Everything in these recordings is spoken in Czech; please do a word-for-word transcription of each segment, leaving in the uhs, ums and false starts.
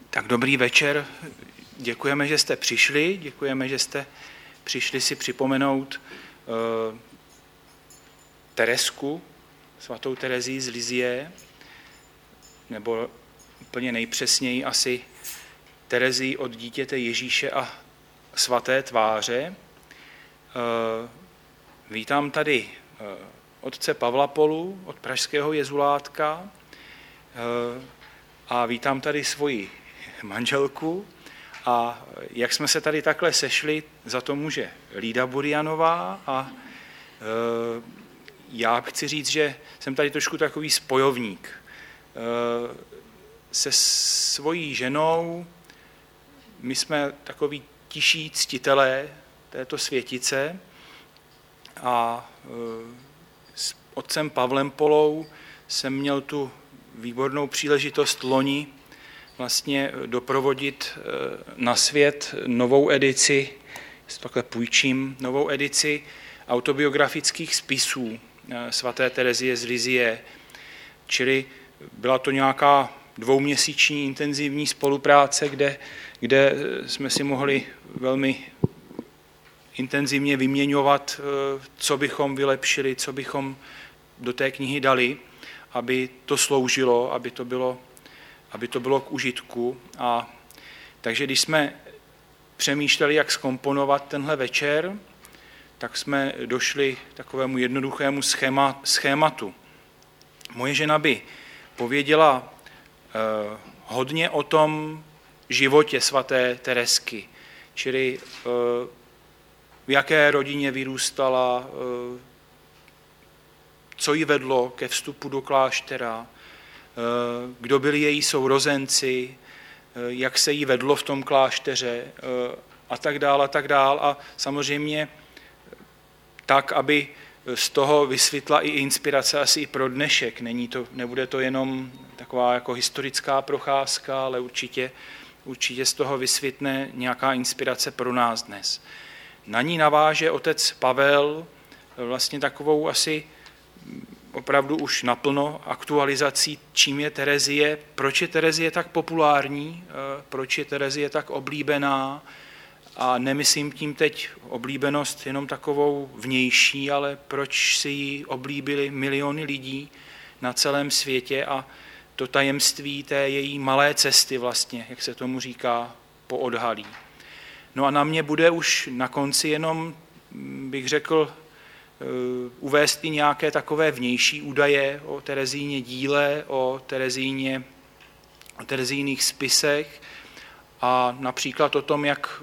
Tak dobrý večer, děkujeme, že jste přišli, děkujeme, že jste přišli si připomenout uh, Teresku, svatou Terezii z Lisie, nebo úplně nejpřesněji asi Terezii od dítěte Ježíše a svaté tváře. Uh, vítám tady uh, otce Pavla Polu od pražského jezulátka uh, a vítám tady svoji manželku a jak jsme se tady takhle sešli, za to může Lída Burianová a e, já chci říct, že jsem tady trošku takový spojovník. E, se svojí ženou my jsme takový tiší ctitelé této světice a e, s otcem Pavlem Polou jsem měl tu výbornou příležitost loni vlastně doprovodit na svět novou edici, takhle půjčím, novou edici autobiografických spisů svaté Terezie z Lisie. Čili byla to nějaká dvouměsíční intenzivní spolupráce, kde, kde jsme si mohli velmi intenzivně vyměňovat, co bychom vylepšili, co bychom do té knihy dali, aby to sloužilo, aby to bylo aby to bylo k užitku. A takže když jsme přemýšleli, jak zkomponovat tenhle večer, tak jsme došli k takovému jednoduchému schéma, schématu. Moje žena by pověděla eh, hodně o tom životě svaté Teresky, čili eh, v jaké rodině vyrůstala, eh, co jí vedlo ke vstupu do kláštera, kdo byli její sourozenci, jak se jí vedlo v tom klášteře a tak dál a tak dál. A samozřejmě tak, aby z toho vysvětla i inspirace asi i pro dnešek. Není to, nebude to jenom taková jako historická procházka, ale určitě, určitě z toho vysvětne nějaká inspirace pro nás dnes. Na ní naváže otec Pavel vlastně takovou asi opravdu už naplno aktualizací, čím je Terezie, proč je Terezie tak populární, proč je Terezie tak oblíbená a nemyslím tím teď oblíbenost jenom takovou vnější, ale proč si ji oblíbili miliony lidí na celém světě a to tajemství té její malé cesty vlastně, jak se tomu říká, poodhalí. No a na mě bude už na konci jenom, bych řekl, uvést i nějaké takové vnější údaje o Terezíně díle, o Terezíně, o Terezíných spisech a například o tom, jak,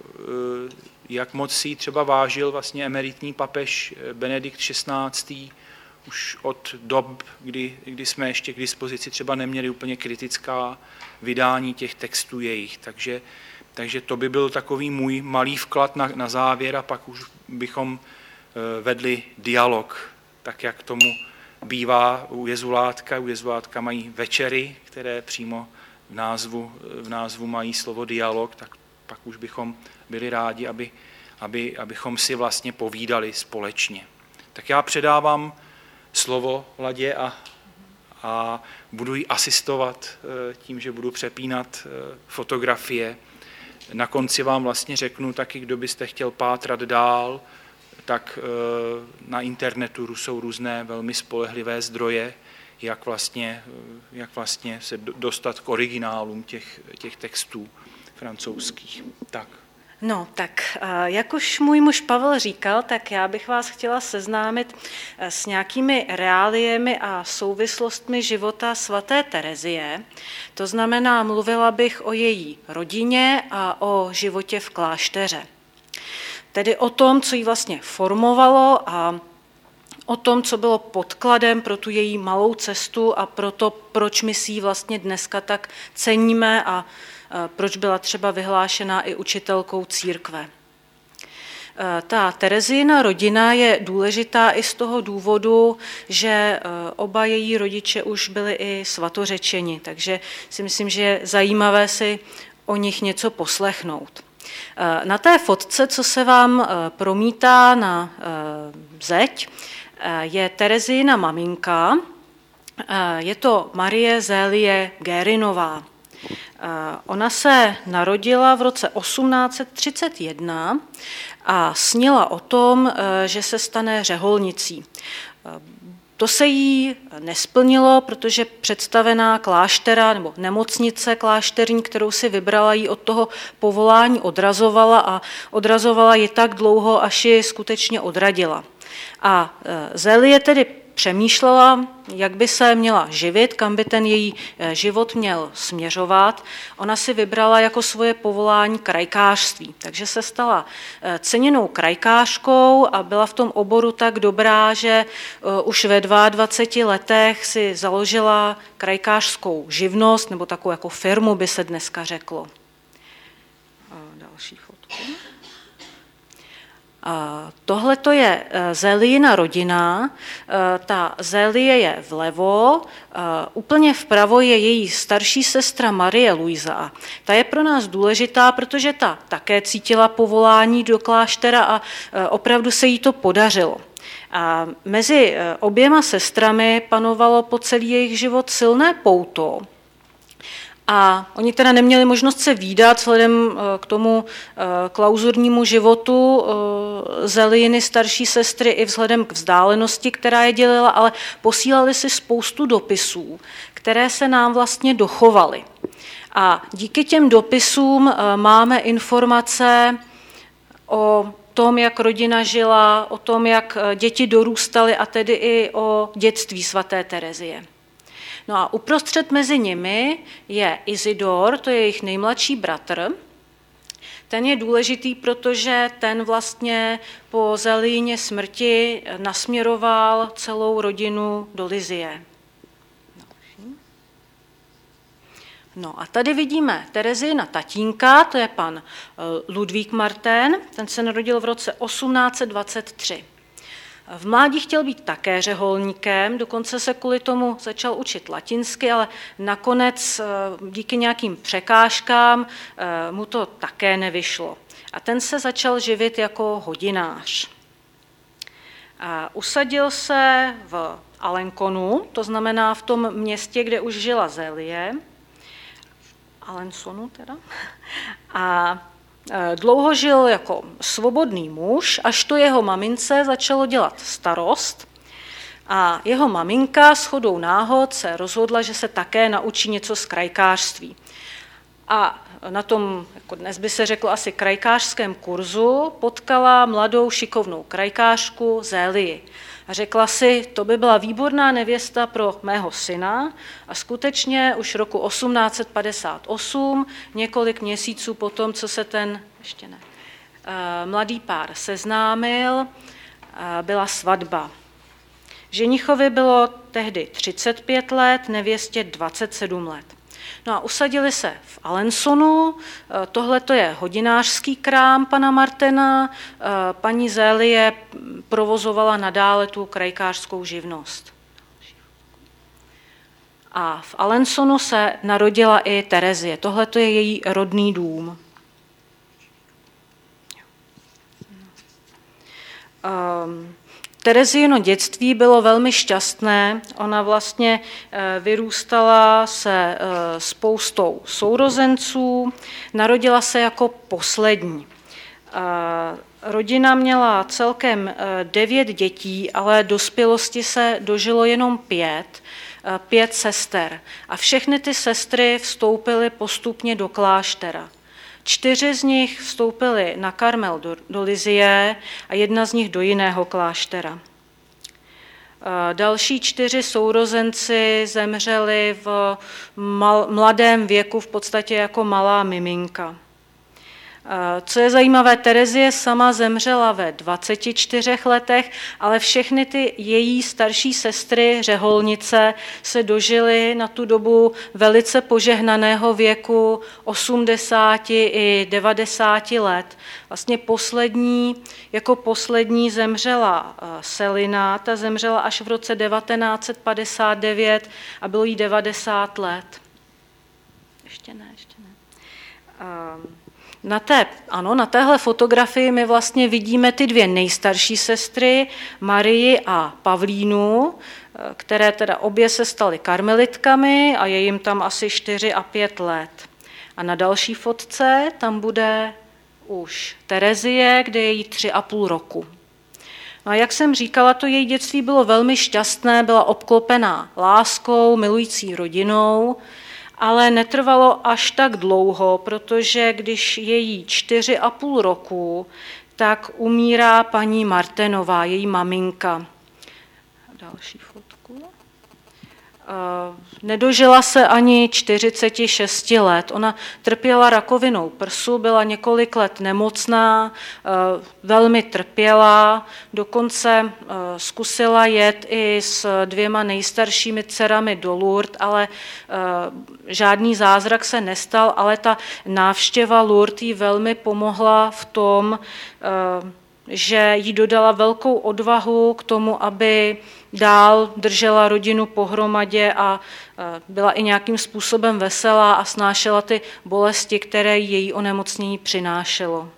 jak moc si třeba vážil vlastně emeritní papež Benedikt šestnáctý. Už od dob, kdy, kdy jsme ještě k dispozici třeba neměli úplně kritická vydání těch textů jejich. Takže, takže to by byl takový můj malý vklad na, na závěr a pak už bychom vedli dialog, tak jak tomu bývá u jezulátka. U jezulátka mají večery, které přímo v názvu, v názvu mají slovo dialog, tak pak už bychom byli rádi, aby, aby, abychom si vlastně povídali společně. Tak já předávám slovo Ladě a, a budu jí asistovat tím, že budu přepínat fotografie. Na konci vám vlastně řeknu taky, kdo byste chtěl pátrat dál, tak na internetu jsou různé velmi spolehlivé zdroje, jak vlastně, jak vlastně se dostat k originálům těch, těch textů francouzských. Tak. No, tak jak už můj muž Pavel říkal, tak já bych vás chtěla seznámit s nějakými reáliemi a souvislostmi života svaté Terezie. To znamená, mluvila bych o její rodině a o životě v klášteře. Tedy o tom, co ji vlastně formovalo a o tom, co bylo podkladem pro tu její malou cestu a pro to, proč my si ji vlastně dneska tak ceníme a proč byla třeba vyhlášená i učitelkou církve. Ta Terezína rodina je důležitá i z toho důvodu, že oba její rodiče už byli i svatořečeni, takže si myslím, že je zajímavé si o nich něco poslechnout. Na té fotce, co se vám promítá na zeď, je Terezína maminka, je to Marie Zélie Guérinová. Ona se narodila v roce osmnáct set třicet jedna a snila o tom, že se stane řeholnicí. To se jí nesplnilo, protože představená kláštera nebo nemocnice klášterní, kterou si vybrala, jí od toho povolání odrazovala a odrazovala ji tak dlouho, až ji skutečně odradila. A Zélie tedy přemýšlela, jak by se měla živit, kam by ten její život měl směřovat. Ona si vybrala jako svoje povolání krajkářství, takže se stala ceněnou krajkářkou a byla v tom oboru tak dobrá, že už ve dvaceti dvou letech si založila krajkářskou živnost, nebo takovou jako firmu by se dneska řeklo. Další fotku. Tohle to je Zélijina rodina, ta Zélie je vlevo, úplně vpravo je její starší sestra Marie Luisa. Ta je pro nás důležitá, protože ta také cítila povolání do kláštera a opravdu se jí to podařilo. A mezi oběma sestrami panovalo po celý jejich život silné pouto. A oni teda neměli možnost se vídat vzhledem k tomu klauzurnímu životu Zélijiny starší sestry i vzhledem k vzdálenosti, která je dělila, ale posílali si spoustu dopisů, které se nám vlastně dochovaly. A díky těm dopisům máme informace o tom, jak rodina žila, o tom, jak děti dorůstaly a tedy i o dětství svaté Terezie. No a uprostřed mezi nimi je Izidor, to je jejich nejmladší bratr. Ten je důležitý, protože ten vlastně po Zélijině smrti nasměroval celou rodinu do Lizie. No a tady vidíme Terezijina tatínka, to je pan Ludvík Martin, ten se narodil v roce osmnáct set dvacet tři. V mládí chtěl být také řeholníkem, dokonce se kvůli tomu začal učit latinsky, ale nakonec díky nějakým překážkám mu to také nevyšlo. A ten se začal živit jako hodinář. A usadil se v Alenconu, to znamená v tom městě, kde už žila Zélie, Alençonu teda, a dlouho žil jako svobodný muž, až to jeho mamince začalo dělat starost a jeho maminka shodou náhod se rozhodla, že se také naučí něco z krajkářství. A na tom, jako dnes by se řeklo asi krajkářském kurzu, potkala mladou šikovnou krajkářku Zélii. A řekla si, to by byla výborná nevěsta pro mého syna a skutečně už roku osmnáct set padesát osm, několik měsíců potom, co se ten ještě ne, mladý pár seznámil, byla svatba. Ženichovi bylo tehdy třicet pět let, nevěstě dvacet sedm let. No a usadili se v Alençonu, tohle to je hodinářský krám pana Martina, paní Zélie provozovala nadále tu krajkářskou živnost. A v Alençonu se narodila i Terezie, tohle to je její rodný dům. Um, Terezino dětství bylo velmi šťastné, ona vlastně vyrůstala se spoustou sourozenců, narodila se jako poslední. Rodina měla celkem devět dětí, ale dospělosti se dožilo jenom pět, pět sester. A všechny ty sestry vstoupily postupně do kláštera. Čtyři z nich vstoupily na Karmel do, do Lizie a jedna z nich do jiného kláštera. Další čtyři sourozenci zemřeli v mal, mladém věku, v podstatě jako malá miminka. Co je zajímavé, Terezie sama zemřela ve dvaceti čtyřech letech, ale všechny ty její starší sestry, řeholnice, se dožily na tu dobu velice požehnaného věku osmdesáti i devadesáti let. Vlastně poslední, jako poslední zemřela Selina, ta zemřela až v roce devatenáct set padesát devět a bylo jí devadesát let. Ještě ne, ještě ne. Na té, ano, na téhle fotografii my vlastně vidíme ty dvě nejstarší sestry, Marii a Pavlínu, které teda obě se staly karmelitkami a je jim tam asi čtyři a pět let. A na další fotce tam bude už Terezie, kde je jí tři a půl roku. No a jak jsem říkala, to její dětství bylo velmi šťastné, byla obklopená láskou, milující rodinou, ale netrvalo až tak dlouho, protože když je jí čtyři a půl roku, tak umírá paní Martenová, její maminka. Další fotku. Nedožila se ani čtyřicet šest let. Ona trpěla rakovinou prsu, byla několik let nemocná, velmi trpěla, dokonce zkusila jet i s dvěma nejstaršími dcerami do Lourdes, ale žádný zázrak se nestal, ale ta návštěva Lourdes jí velmi pomohla v tom, že jí dodala velkou odvahu k tomu, aby dál držela rodinu pohromadě a byla i nějakým způsobem veselá a snášela ty bolesti, které její onemocnění přinášelo.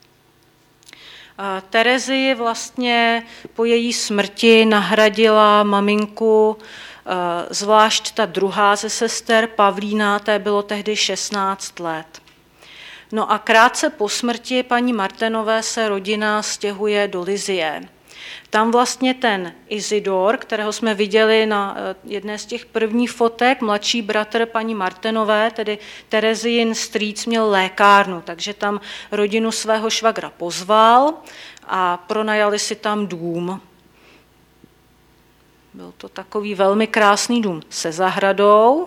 Terezii vlastně po její smrti nahradila maminku zvlášť ta druhá ze sester, Pavlína, té bylo tehdy šestnáct let. No a krátce po smrti paní Martenové se rodina stěhuje do Lizie. Tam vlastně ten Izidor, kterého jsme viděli na jedné z těch prvních fotek, mladší bratr paní Martenové, tedy Terezijin strýc, měl lékárnu, takže tam rodinu svého švagra pozval a pronajali si tam dům. Byl to takový velmi krásný dům se zahradou.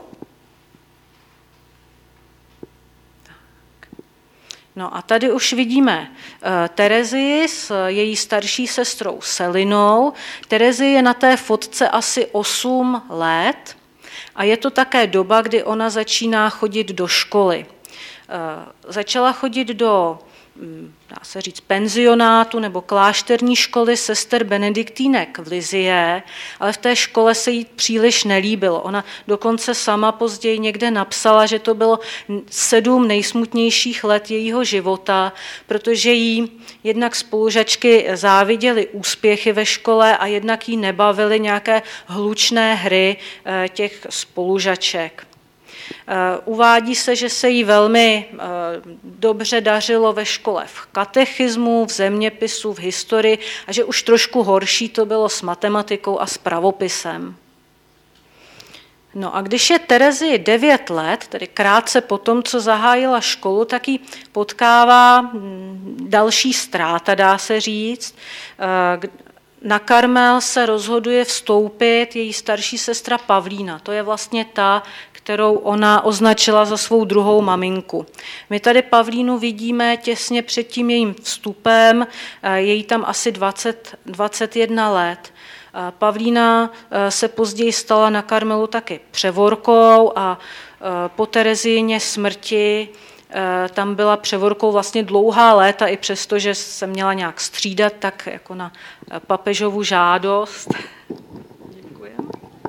No a tady už vidíme Terezii s její starší sestrou Selinou. Terezii je na té fotce asi osm let a je to také doba, kdy ona začíná chodit do školy. Začala chodit do, dá se říct, penzionátu nebo klášterní školy sester benediktínek v Lizie, ale v té škole se jí příliš nelíbilo. Ona dokonce sama později někde napsala, že to bylo sedm nejsmutnějších let jejího života, protože jí jednak spolužačky záviděly úspěchy ve škole a jednak jí nebavily nějaké hlučné hry těch spolužaček. Uvádí se, že se jí velmi dobře dařilo ve škole v katechismu, v zeměpisu, v historii a že už trošku horší to bylo s matematikou a s pravopisem. No a když je Terezii devět let, tedy krátce po tom, co zahájila školu, tak ji potkává další ztráta, dá se říct. Na Karmel se rozhoduje vstoupit její starší sestra Pavlína. To je vlastně ta, kterou ona označila za svou druhou maminku. My tady Pavlínu vidíme těsně před tím jejím vstupem, je jí tam asi dvacet, dvacet jedna let. Pavlína se později stala na Karmelu taky převorkou a po Terezijině smrti tam byla převorkou vlastně dlouhá léta, i přesto, že se měla nějak střídat, tak jako na papežovu žádost. Děkujeme.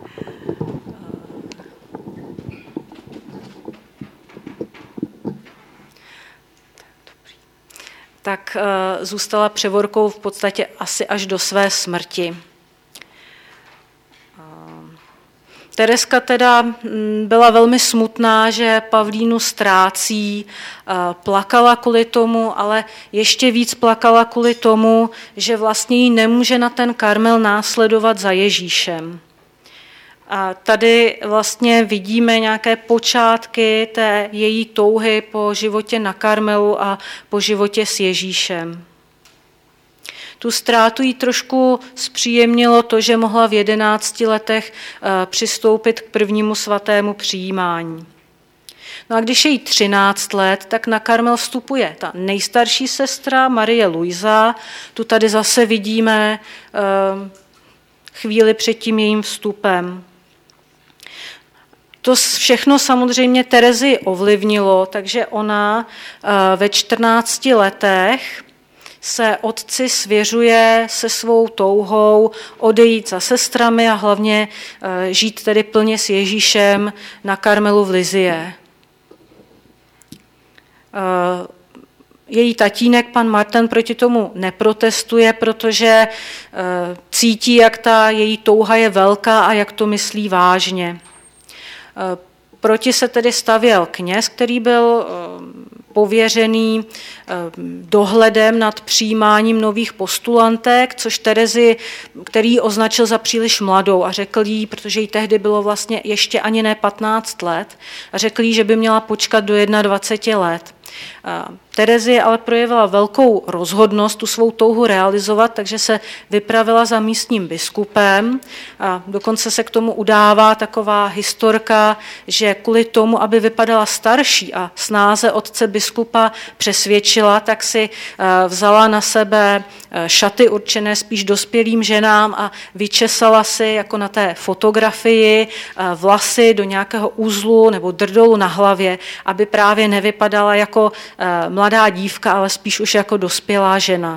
Tak zůstala převorkou v podstatě asi až do své smrti. Tereska teda byla velmi smutná, že Pavlínu ztrácí, plakala kvůli tomu, ale ještě víc plakala kvůli tomu, že vlastně jí nemůže na ten Karmel následovat za Ježíšem. A tady vlastně vidíme nějaké počátky té její touhy po životě na Karmelu a po životě s Ježíšem. Tu ztrátu jí trošku zpříjemnilo to, že mohla v jedenácti letech přistoupit k prvnímu svatému přijímání. No a když je jí třináct let, tak na Karmel vstupuje ta nejstarší sestra Marie Luisa. Tu tady zase vidíme chvíli před tím jejím vstupem. To všechno samozřejmě Terezii ovlivnilo, takže ona ve čtrnácti letech se otci svěřuje se svou touhou odejít za sestrami a hlavně žít tedy plně s Ježíšem na Karmelu v Lizie. Její tatínek, pan Martin, proti tomu neprotestuje, protože cítí, jak ta její touha je velká a jak to myslí vážně. Proti se tedy stavěl kněz, který byl pověřený dohledem nad přijímáním nových postulantek, což Terezi, který označil za příliš mladou a řekl jí, protože jí tehdy bylo vlastně ještě ani ne patnáct let, a řekl jí, že by měla počkat do dvaceti jedna let. Terezie ale projevila velkou rozhodnost tu svou touhu realizovat, takže se vypravila za místním biskupem a dokonce se k tomu udává taková historka, že kvůli tomu, aby vypadala starší a snáze otce biskupa přesvědčila, tak si vzala na sebe šaty určené spíš dospělým ženám a vyčesala si jako na té fotografii vlasy do nějakého uzlu nebo drdolu na hlavě, aby právě nevypadala jako mladá dívka, ale spíš už jako dospělá žena.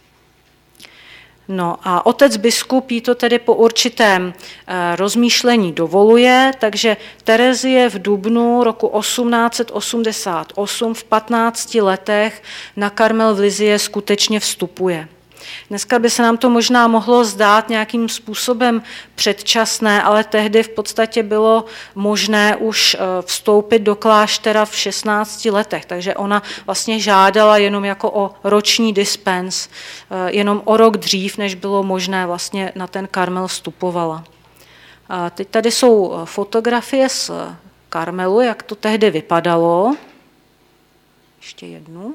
No a otec biskup jí to tedy po určitém rozmýšlení dovoluje, takže Terezie v dubnu roku osmnáct set osmdesát osm v patnácti letech na Karmel v Lizie skutečně vstupuje. Dneska by se nám to možná mohlo zdát nějakým způsobem předčasné, ale tehdy v podstatě bylo možné už vstoupit do kláštera v šestnácti letech, takže ona vlastně žádala jenom jako o roční dispens, jenom o rok dřív, než bylo možné vlastně na ten Karmel vstupovala. A teď tady jsou fotografie z Karmelu, jak to tehdy vypadalo. Ještě jednu.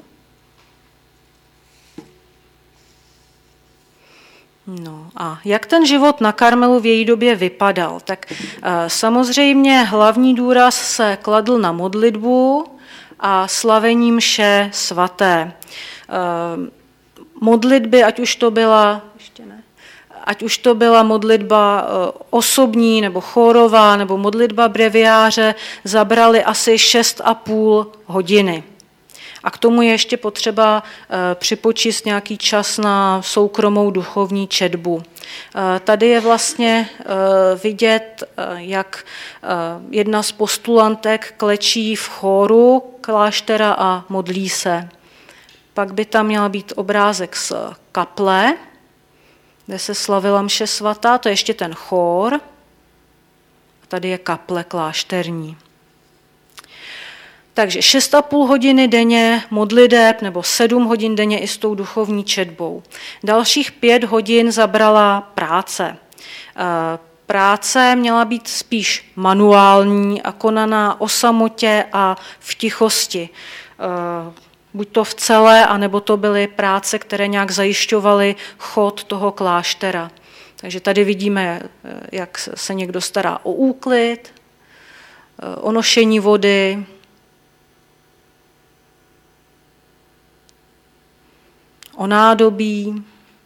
No a jak ten život na Karmelu v její době vypadal? Tak samozřejmě hlavní důraz se kladl na modlitbu a slavení mše svaté. Modlitby, ať už to byla, ještě ne, ať už to byla modlitba osobní nebo chórová nebo modlitba breviáře, zabrali asi šest a půl hodiny. A k tomu je ještě potřeba připočíst nějaký čas na soukromou duchovní četbu. Tady je vlastně vidět, jak jedna z postulantek klečí v chóru kláštera a modlí se. Pak by tam měla být obrázek z kaple, kde se slavila mše svatá, to je ještě ten chór. A tady je kaple klášterní. Takže šest a půl hodiny denně modliteb nebo sedm hodin denně i s tou duchovní četbou. Dalších pět hodin zabrala práce. Práce měla být spíš manuální a konaná o samotě a v tichosti. Buď to v celé, anebo to byly práce, které nějak zajišťovaly chod toho kláštera. Takže tady vidíme, jak se někdo stará o úklid, o nošení vody, o nádobí.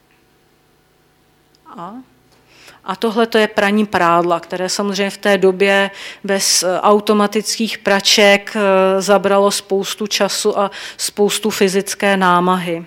A, a tohle to je praní prádla, které samozřejmě v té době bez automatických praček zabralo spoustu času a spoustu fyzické námahy.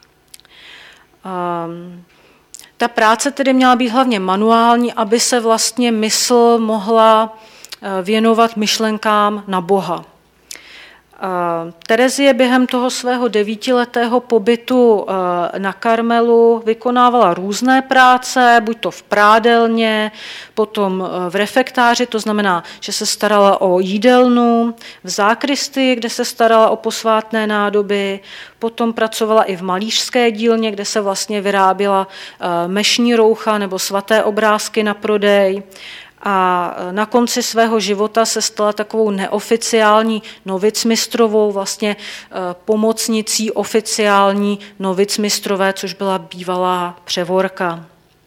Um, ta práce tedy měla být hlavně manuální, aby se vlastně mysl mohla věnovat myšlenkám na Boha. Terezie během toho svého devítiletého pobytu na Karmelu vykonávala různé práce, buď to v prádelně, potom v refektáři, to znamená, že se starala o jídelnu, v zákristii, kde se starala o posvátné nádoby, potom pracovala i v malířské dílně, kde se vlastně vyráběla mešní roucha nebo svaté obrázky na prodej. A na konci svého života se stala takovou neoficiální novicmistrovou, vlastně pomocnicí oficiální novicmistrové, což byla bývalá převorka.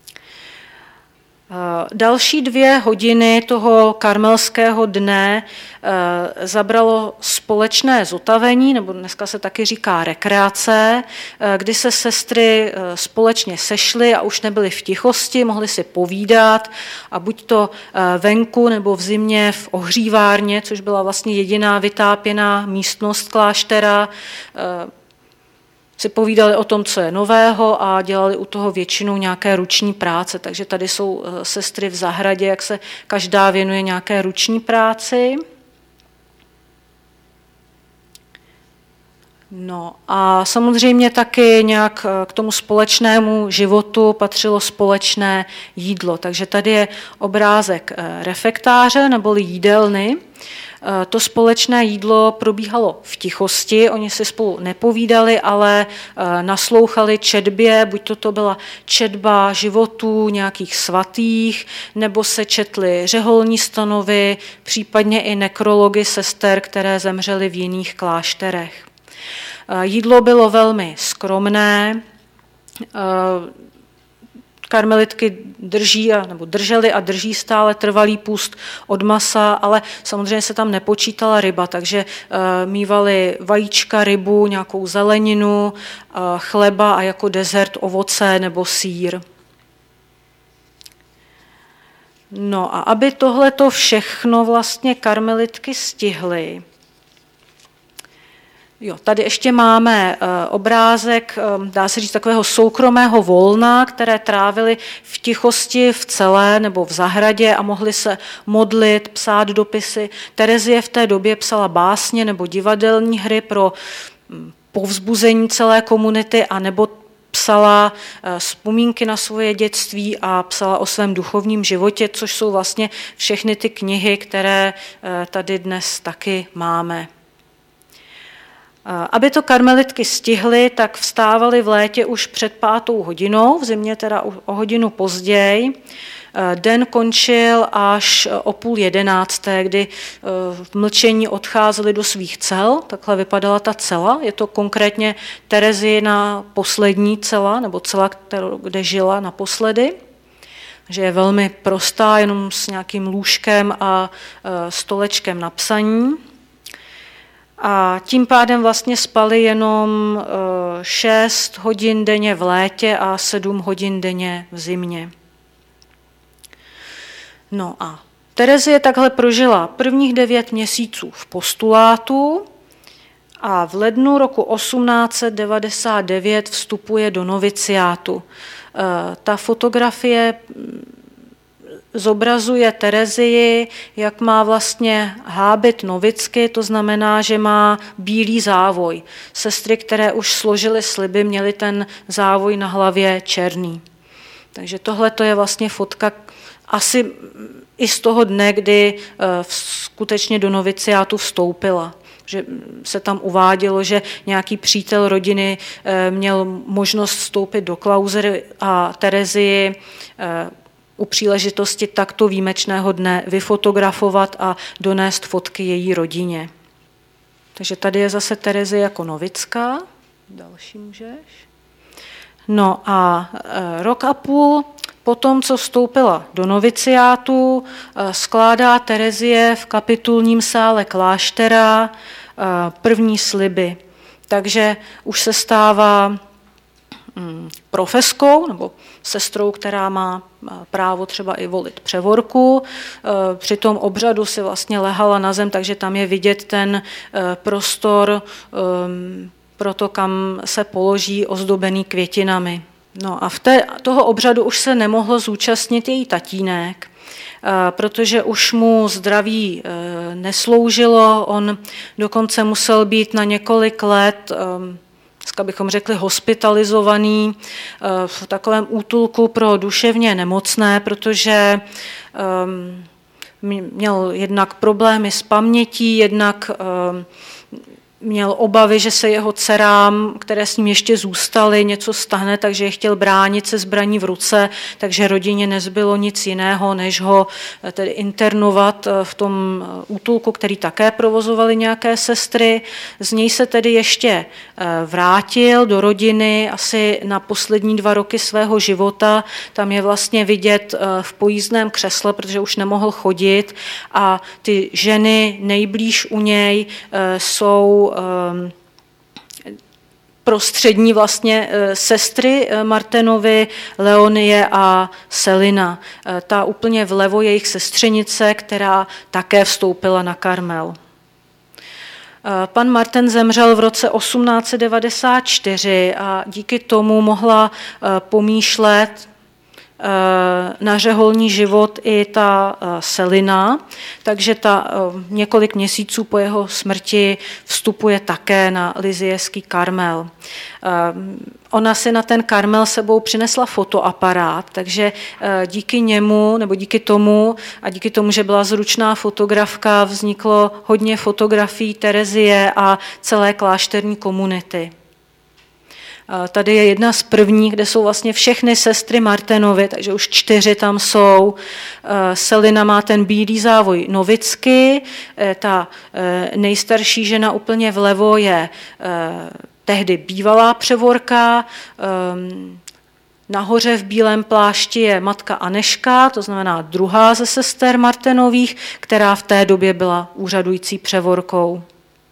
Další dvě hodiny toho karmelského dne zabralo společné zotavení, nebo dneska se taky říká rekreace, kdy se sestry společně sešly a už nebyly v tichosti, mohly si povídat a buď to venku nebo v zimě v ohřívárně, což byla vlastně jediná vytápěná místnost kláštera, si povídali o tom, co je nového a dělali u toho většinou nějaké ruční práce. Takže tady jsou sestry v zahradě, jak se každá věnuje nějaké ruční práci. No a samozřejmě taky nějak k tomu společnému životu patřilo společné jídlo. Takže tady je obrázek refektáře neboli jídelny. To společné jídlo probíhalo v tichosti, oni si spolu nepovídali, ale naslouchali četbě, buď to, to byla četba životů nějakých svatých, nebo se četly řeholní stanovy, případně i nekrology sester, které zemřely v jiných klášterech. Jídlo bylo velmi skromné, karmelitky drží a, nebo drželi a drží stále trvalý půst od masa, ale samozřejmě se tam nepočítala ryba, takže uh, mívali vajíčka, rybu, nějakou zeleninu, uh, chleba a jako dezert ovoce nebo sýr. No a aby tohleto všechno vlastně karmelitky stihly, jo, tady ještě máme uh, obrázek, um, dá se říct, takového soukromého volna, které trávili v tichosti v celé nebo v zahradě a mohli se modlit, psát dopisy. Terezie v té době psala básně nebo divadelní hry pro um, povzbuzení celé komunity a nebo psala uh, vzpomínky na svoje dětství a psala o svém duchovním životě, což jsou vlastně všechny ty knihy, které uh, tady dnes taky máme. Aby to karmelitky stihly, tak vstávali v létě už před pátou hodinou, v zimě teda o hodinu později. Den končil až o půl jedenácté, kdy v mlčení odcházeli do svých cel. Takhle vypadala ta cela. Je to konkrétně Terezína poslední cela, nebo cela, kterou, kde žila naposledy. Že je velmi prostá, jenom s nějakým lůžkem a stolečkem na psaní. A tím pádem vlastně spali jenom šest hodin denně v létě a sedm hodin denně v zimě. No a Terezie takhle prožila prvních devět měsíců v postulátu a v lednu roku osmnáct set devadesát devět vstupuje do noviciátu. Ta fotografie zobrazuje Terezii, jak má vlastně hábit novicky, to znamená, že má bílý závoj. Sestry, které už složily sliby, měly ten závoj na hlavě černý. Takže tohle to je vlastně fotka asi i z toho dne, kdy skutečně do noviciátu vstoupila. Že se tam uvádělo, že nějaký přítel rodiny měl možnost vstoupit do klauzery a Terezii u příležitosti takto výjimečného dne vyfotografovat a donést fotky její rodině. Takže tady je zase Terezie jako novická. Další můžeš. No a rok a půl potom, co vstoupila do noviciátu, skládá Terezie v kapitulním sále kláštera první sliby. Takže už se stává profeskou nebo sestrou, která má právo třeba i volit převorku. Při tom obřadu si vlastně lehala na zem, takže tam je vidět ten prostor pro to, kam se položí ozdobený květinami. No a v té, toho obřadu už se nemohl zúčastnit její tatínek, protože už mu zdraví nesloužilo. On dokonce musel být na několik let, dneska bychom řekli hospitalizovaný v takovém útulku pro duševně nemocné, protože měl jednak problémy s pamětí, jednak měl obavy, že se jeho dcerám, které s ním ještě zůstaly, něco stane, takže je chtěl bránit se zbraní v ruce, takže rodině nezbylo nic jiného, než ho tedy internovat v tom útulku, který také provozovali nějaké sestry. Z něj se tedy ještě vrátil do rodiny asi na poslední dva roky svého života. Tam je vlastně vidět v pojízdném křesle, protože už nemohl chodit a ty ženy nejblíž u něj jsou prostřední vlastně sestry Martenovy, Leonie a Selina. Ta úplně vlevo jejich sestřenice, která také vstoupila na Karmel. Pan Marten zemřel v roce osmnáct set devadesát čtyři a díky tomu mohla pomýšlet na řeholní život i ta Selina, takže ta několik měsíců po jeho smrti vstupuje také na Liziejský Karmel. Ona si na ten Karmel sebou přinesla fotoaparát, takže díky němu, nebo díky tomu, a díky tomu, že byla zručná fotografka, vzniklo hodně fotografií Terezie a celé klášterní komunity. Tady je jedna z prvních, kde jsou vlastně všechny sestry Martinovy, takže už čtyři tam jsou. Selina má ten bílý závoj novicky, ta nejstarší žena úplně vlevo je tehdy bývalá převorka, nahoře v bílém plášti je matka Aneška, to znamená druhá ze sester Martinových, která v té době byla úřadující převorkou.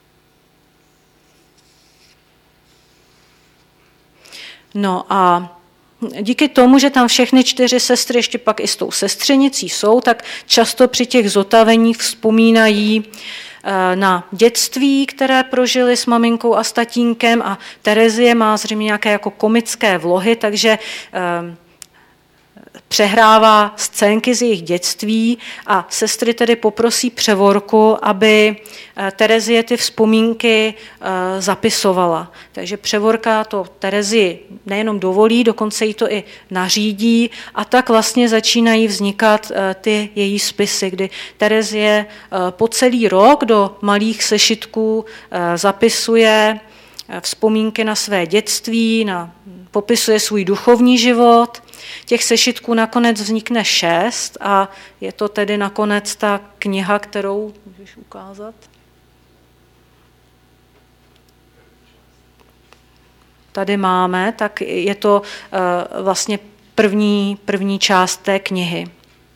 No a díky tomu, že tam všechny čtyři sestry ještě pak i s tou sestřenicí jsou, tak často při těch zotaveních vzpomínají na dětství, které prožili s maminkou a s tatínkem, a Terezie má zřejmě nějaké jako komické vlohy, takže přehrává scénky z jejich dětství a sestry tedy poprosí převorku, aby Terezie ty vzpomínky zapisovala. Takže převorka to Terezii nejenom dovolí, dokonce jí to i nařídí, a tak vlastně začínají vznikat ty její spisy, kdy Terezie po celý rok do malých sešitků zapisuje vzpomínky na své dětství, na, popisuje svůj duchovní život. Těch sešitků nakonec vznikne šest a je to tedy nakonec ta kniha, kterou můžeš ukázat. Tady máme, tak je to uh, vlastně první, první část té knihy.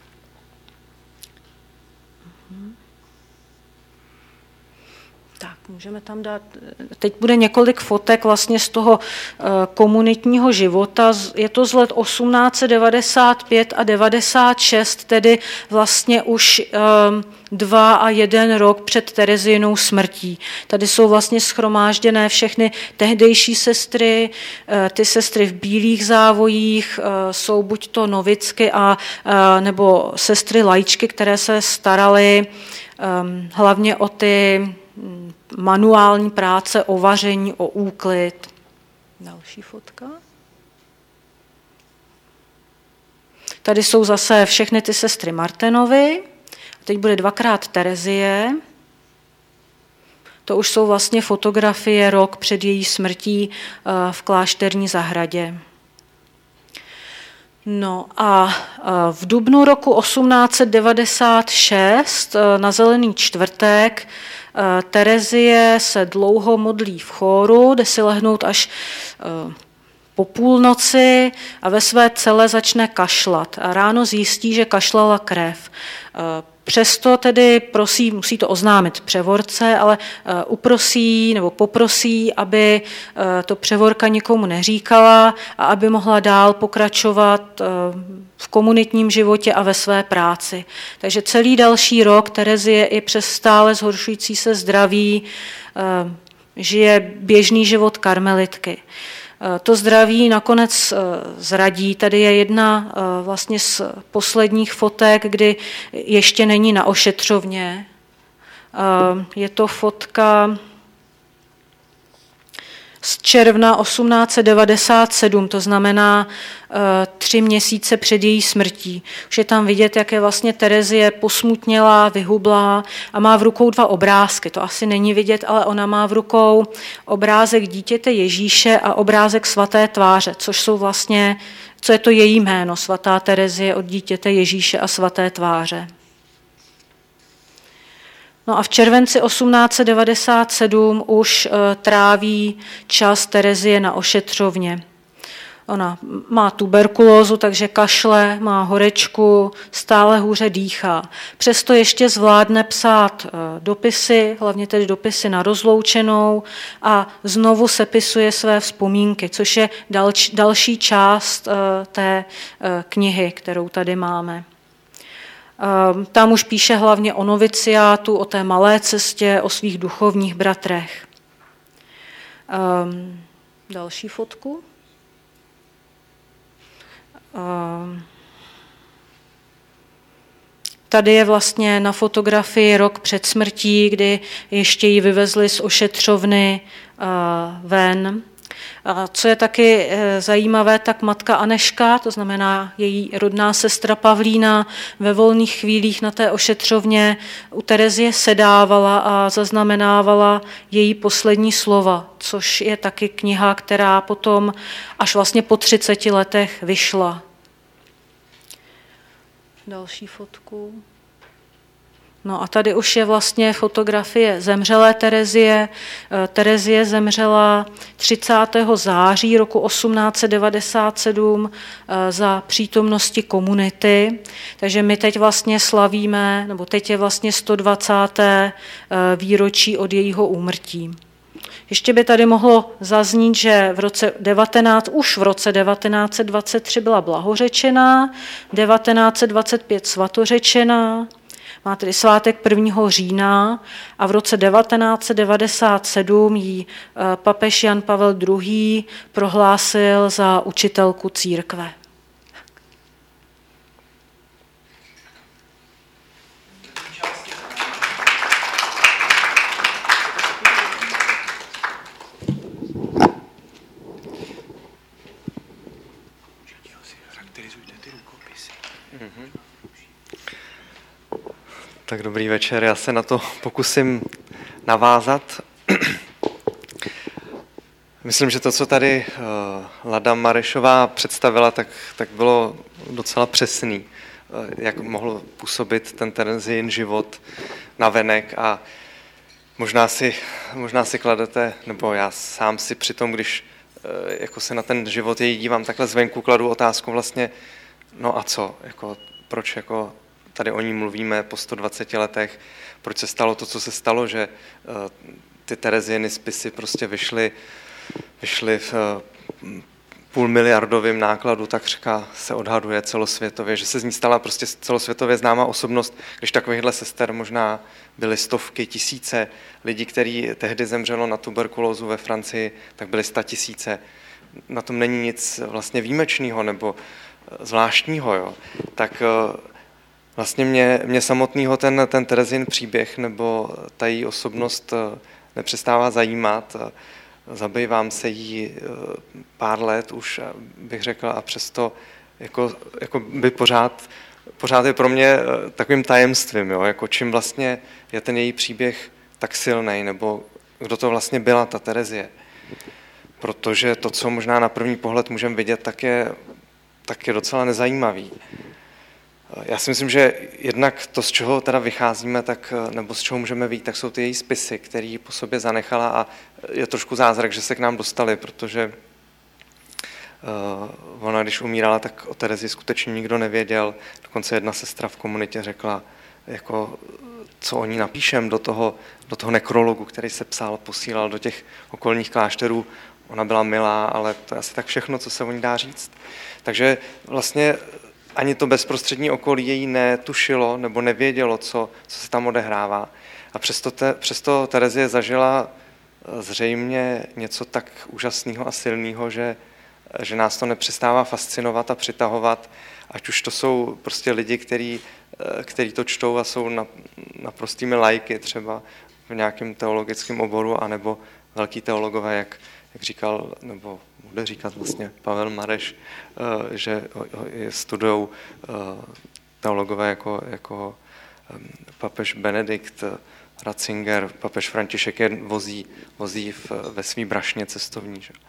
Tak, můžeme tam dát, teď bude několik fotek vlastně z toho komunitního života. Je to z let osmnáct set devadesát pět a devadesát šest, tedy vlastně už dva a jeden rok před Tereziinou smrtí. Tady jsou vlastně shromážděné všechny tehdejší sestry, ty sestry v bílých závojích, jsou buď to novicky a nebo sestry laičky, které se staraly hlavně o ty manuální práce, o vaření, o úklid. Další fotka. Tady jsou zase všechny ty sestry Martinovy. Teď bude dvakrát Terezie. To už jsou vlastně fotografie rok před její smrtí v klášterní zahradě. No a v dubnu roku osmnáct set devadesát šest na Zelený čtvrtek Terezie se dlouho modlí v chóru, jde si lehnout až po půlnoci a ve své cele začne kašlat. A ráno zjistí, že kašlala krev. Přesto tedy prosí, musí to oznámit převorce, ale uprosí nebo poprosí, aby to převorka nikomu neříkala a aby mohla dál pokračovat v komunitním životě a ve své práci. Takže celý další rok Terezie i přes stále zhoršující se zdraví žije běžný život karmelitky. To zdraví nakonec zradí. Tady je jedna vlastně z posledních fotek, kdy ještě není na ošetřovně. Je to fotka z června osmnáct set devadesát sedm, to znamená tři měsíce před její smrtí. Už je tam vidět, jak je vlastně Terezie posmutnělá, vyhublá a má v rukou dva obrázky. To asi není vidět, ale ona má v rukou obrázek dítěte Ježíše a obrázek svaté tváře, což jsou vlastně, co je to její jméno, svatá Terezie od dítěte Ježíše a svaté tváře. No a v červenci osmnáct set devadesát sedm už tráví čas Terezie na ošetřovně. Ona má tuberkulózu, takže kašle, má horečku, stále hůře dýchá. Přesto ještě zvládne psát dopisy, hlavně tedy dopisy na rozloučenou, a znovu sepisuje své vzpomínky, což je další, další část té knihy, kterou tady máme. Tam už píše hlavně o noviciátu, o té malé cestě, o svých duchovních bratrech. Další fotku. Tady je vlastně na fotografii rok před smrtí, kdy ještě ji vyvezli z ošetřovny ven. A co je taky zajímavé, tak matka Anežka, to znamená její rodná sestra Pavlína, ve volných chvílích na té ošetřovně u Terezie sedávala a zaznamenávala její poslední slova, což je taky kniha, která potom až vlastně po třiceti letech vyšla. Další fotku. No a tady už je vlastně fotografie zemřelé Terezie. Terezie zemřela třicátého září roku osmnáct set devadesát sedm za přítomnosti komunity. Takže my teď vlastně slavíme, nebo teď je vlastně sto dvacáté výročí od jejího úmrtí. Ještě by tady mohlo zaznít, že v roce devatenáct, už v roce devatenáct set dvacet tři byla blahořečená, devatenáct set dvacet pět svatořečená, má tedy svátek prvního října a v roce devatenáct set devadesát sedm ji papež Jan Pavel druhý. prohlásil za učitelku církve. Tak dobrý večer, já se na to pokusím navázat. Myslím, že to, co tady Lada Marešová představila, tak, tak bylo docela přesný, jak mohl působit ten Terezijin život navenek a možná si, možná si kladete, nebo já sám si při tom, když jako se na ten život její dívám takhle zvenku, kladu otázku vlastně, no a co, jako, proč jako tady o ní mluvíme po sto dvaceti letech, proč se stalo to, co se stalo, že ty Terezijiny spisy prostě vyšly, vyšly v půl miliardovém nákladu, takřka se odhaduje celosvětově, že se z ní stala prostě celosvětově známá osobnost, když takovýchhle sester možná byly stovky, tisíce lidí, kteří tehdy zemřelo na tuberkulózu ve Francii, tak byly sta tisíce. Na tom není nic vlastně výjimečného nebo zvláštního, jo. Tak vlastně mě, mě samotného ten, ten Terezin příběh nebo ta její osobnost nepřestává zajímat. Zabývám se jí pár let už, bych řekl, a přesto jako, jako by pořád, pořád je pro mě takovým tajemstvím, jo? Jako čím vlastně je ten její příběh tak silný, nebo kdo to vlastně byla, ta Terezie. Protože to, co možná na první pohled můžeme vidět, tak je, tak je docela nezajímavý. Já si myslím, že jednak to, z čeho teda vycházíme, tak, nebo z čeho můžeme vidět, tak jsou ty její spisy, které po sobě zanechala a je trošku zázrak, že se k nám dostali, protože uh, ona, když umírala, tak o Terezii skutečně nikdo nevěděl. Dokonce jedna sestra v komunitě řekla, jako, co o ní napíšem do toho, do toho nekrologu, který se psal, posílal do těch okolních klášterů. Ona byla milá, ale to je asi tak všechno, co se o ní dá říct. Takže vlastně ani to bezprostřední okolí její netušilo nebo nevědělo, co, co se tam odehrává. A přesto, te, přesto Terezie zažila zřejmě něco tak úžasného a silného, že, že nás to nepřestává fascinovat a přitahovat, ať už to jsou prostě lidi, který, který to čtou a jsou na, naprostými lajky třeba v nějakém teologickém oboru, anebo velký teologové, jak, jak říkal, nebo bude říkat vlastně Pavel Mareš, že studují teologové jako, jako papež Benedikt, Ratzinger, papež František je vozí, vozí v, ve svý brašně cestovní. Že?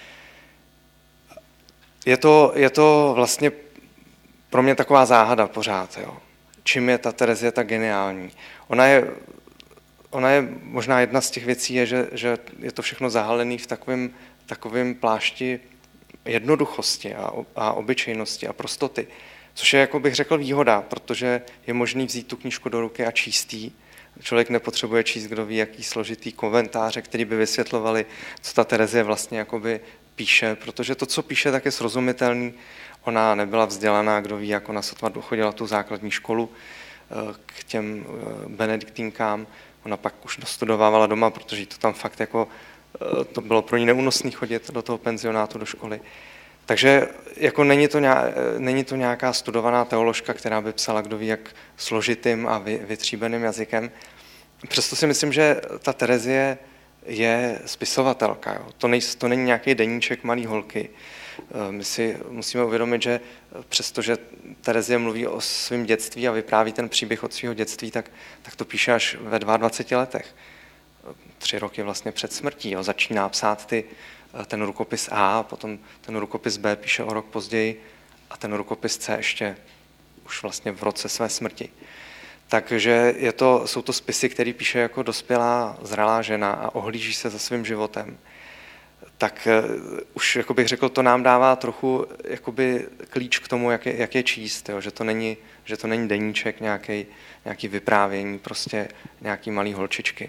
Je, to, je to vlastně pro mě taková záhada pořád. Jo? Čím je ta Terezie tak geniální? Ona je, ona je možná jedna z těch věcí, je, že, že je to všechno zahalené v takovém takovým plášti jednoduchosti a, a obyčejnosti a prostoty, což je, jako bych řekl, výhoda, protože je možný vzít tu knížku do ruky a číst jí. Člověk nepotřebuje číst, kdo ví, jaký složitý komentáře, který by vysvětlovali, co ta Terezie vlastně jakoby píše, protože to, co píše, tak je srozumitelný. Ona nebyla vzdělaná, kdo ví, jak ona sotva dochodila tu základní školu k těm benediktínkám. Ona pak už dostudovávala doma, protože to tam fakt jako to bylo pro ní neúnosný chodit do toho penzionátu, do školy. Takže jako není to, nějak, není to nějaká studovaná teoložka, která by psala kdo ví jak složitým a vy, vytříbeným jazykem. Přesto si myslím, že ta Terezie je spisovatelka. Jo. To, nej, to není nějaký deníček malý holky. My si musíme uvědomit, že přestože Terezie mluví o svém dětství a vypráví ten příběh od svého dětství, tak, tak to píše až ve dvaceti dvou letech. Tři roky vlastně před smrtí. Jo. Začíná psát ty, ten rukopis A, potom ten rukopis B píše o rok později a ten rukopis C ještě už vlastně v roce své smrti. Takže je to, jsou to spisy, které píše jako dospělá, zralá žena a ohlíží se za svým životem. Tak uh, už, jako bych řekl, to nám dává trochu jakoby klíč k tomu, jak je, jak je číst, jo? Že to není, že to není deníček, nějaký, nějaký vyprávění, prostě nějaký malý holčičky.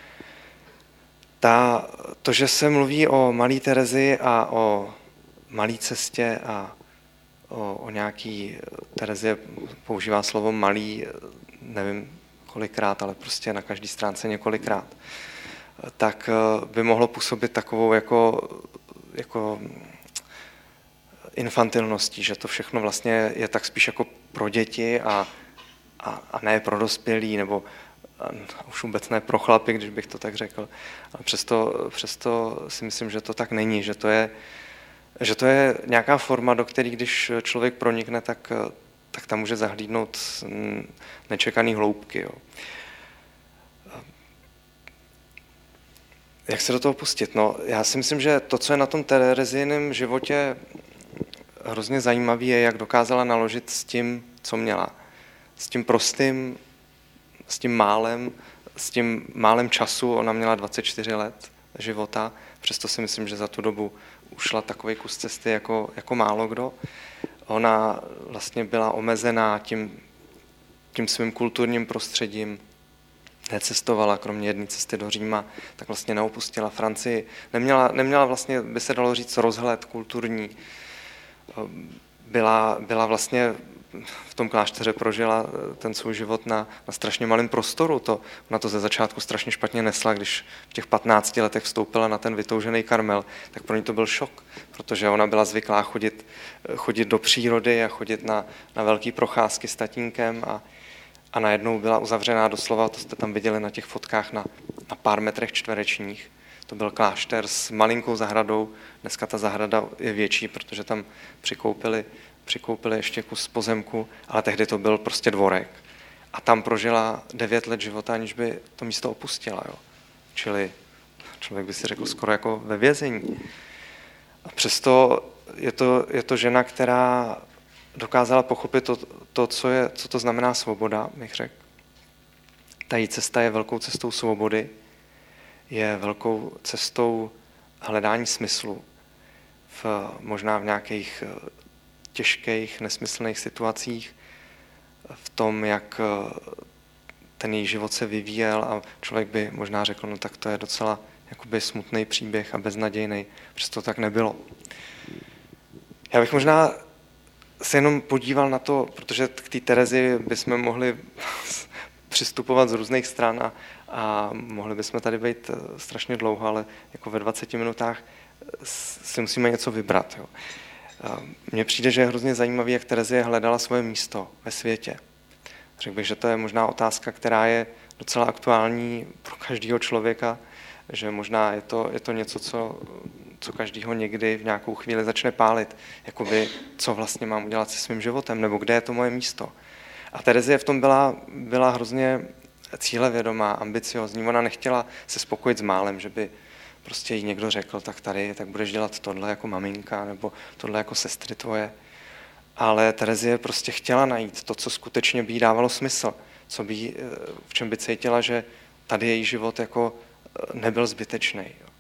Ta, to, že se mluví o malé Terezii a o malé cestě a o, o nějaký, Terezie používá slovo malý, nevím kolikrát, ale prostě na každé stránce několikrát, tak by mohlo působit takovou jako, jako infantilností, že to všechno vlastně je tak spíš jako pro děti a, a, a ne pro dospělí, nebo už vůbec ne pro chlapy, když bych to tak řekl. Ale přesto, přesto si myslím, že to tak není, že to je, že to je nějaká forma, do které když člověk pronikne, tak, tak tam může zahlídnout nečekaný hloubky. Jo. Jak se do toho pustit? No, já si myslím, že to, co je na tom Terezijiném životě hrozně zajímavé, je, jak dokázala naložit s tím, co měla. S tím prostým, s tím málem, s tím málem času. Ona měla dvacet čtyři let života, přesto si myslím, že za tu dobu ušla takový kus cesty jako, jako málo kdo. Ona vlastně byla omezená tím, tím svým kulturním prostředím, necestovala, kromě jedné cesty do Říma, tak vlastně neopustila Francii. Neměla, neměla vlastně, by se dalo říct, rozhled kulturní. Byla, byla vlastně v tom klášteře prožila ten svůj život na, na strašně malém prostoru. To, ona to ze začátku strašně špatně nesla, když v těch patnácti letech vstoupila na ten vytoužený Karmel, tak pro ní to byl šok, protože ona byla zvyklá chodit, chodit do přírody a chodit na, na velké procházky s tatínkem a, a najednou byla uzavřená doslova, to jste tam viděli na těch fotkách, na, na pár metrech čtverečních. To byl klášter s malinkou zahradou, dneska ta zahrada je větší, protože tam přikoupili přikoupili ještě kus pozemku, ale tehdy to byl prostě dvorek. A tam prožila devět let života, aniž by to místo opustila. Jo. Čili člověk by si řekl skoro jako ve vězení. A přesto je to, je to žena, která dokázala pochopit to, to co, je, co to znamená svoboda, bych řekl. Ta její cesta je velkou cestou svobody, je velkou cestou hledání smyslu, v, možná v nějakých těžkých, nesmyslných situacích, v tom, jak ten její život se vyvíjel a člověk by možná řekl, no tak to je docela jakoby smutný příběh a beznadějný, přesto tak nebylo. Já bych možná se jenom podíval na to, protože k té Terezi bychom mohli přistupovat z různých stran a, a mohli bychom tady být strašně dlouho, ale jako ve dvaceti minutách si musíme něco vybrat. Jo. Mně přijde, že je hrozně zajímavý, jak Terezie hledala svoje místo ve světě. Řekl bych, že to je možná otázka, která je docela aktuální pro každého člověka, že možná je to, je to něco, co, co každýho někdy v nějakou chvíli začne pálit. Jakoby, co vlastně mám udělat se svým životem, nebo kde je to moje místo. A Terezie v tom byla, byla hrozně cílevědomá, ambiciozní. Ona nechtěla se spokojit s málem, že by prostě jí někdo řekl, tak tady, tak budeš dělat tohle jako maminka, nebo tohle jako sestry tvoje. Ale Terezie prostě chtěla najít to, co skutečně by jí dávalo smysl, co by, v čem by cítila, že tady její život jako nebyl zbytečný.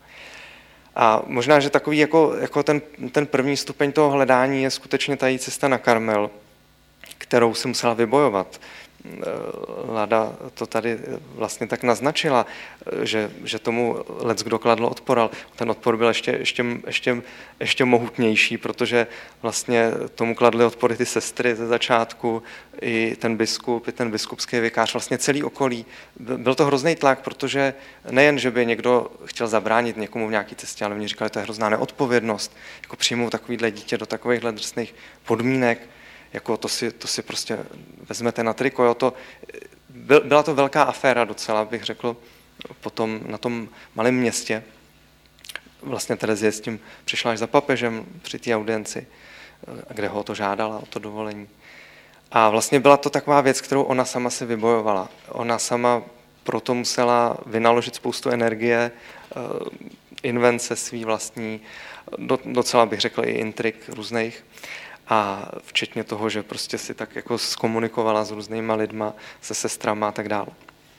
A možná, že takový jako, jako ten, ten první stupeň toho hledání je skutečně ta její cesta na Karmel, kterou si musela vybojovat. Lada to tady vlastně tak naznačila, že, že tomu leckdo kladl odpor, ale ten odpor byl ještě, ještě, ještě, ještě mohutnější, protože vlastně tomu kladly odpory ty sestry ze začátku, i ten biskup, i ten biskupský vikář, vlastně celý okolí. Byl to hrozný tlak, protože nejen, že by někdo chtěl zabránit někomu v nějaké cestě, ale oni říkali, že to je hrozná neodpovědnost, jako přijmou takovýhle dítě do takovýchhle drsných podmínek, jako to si, to si prostě vezmete na triko. Jo, to, byla to velká aféra docela, bych řekl, potom na tom malém městě. Vlastně Terezie s tím přišla až za papežem při té audienci, kde ho to žádala, o to dovolení. A vlastně byla to taková věc, kterou ona sama si vybojovala. Ona sama proto musela vynaložit spoustu energie, invence svý vlastní, docela bych řekl i intrik různých, a včetně toho, že prostě si tak jako zkomunikovala s různýma lidma, se sestrama a tak dále.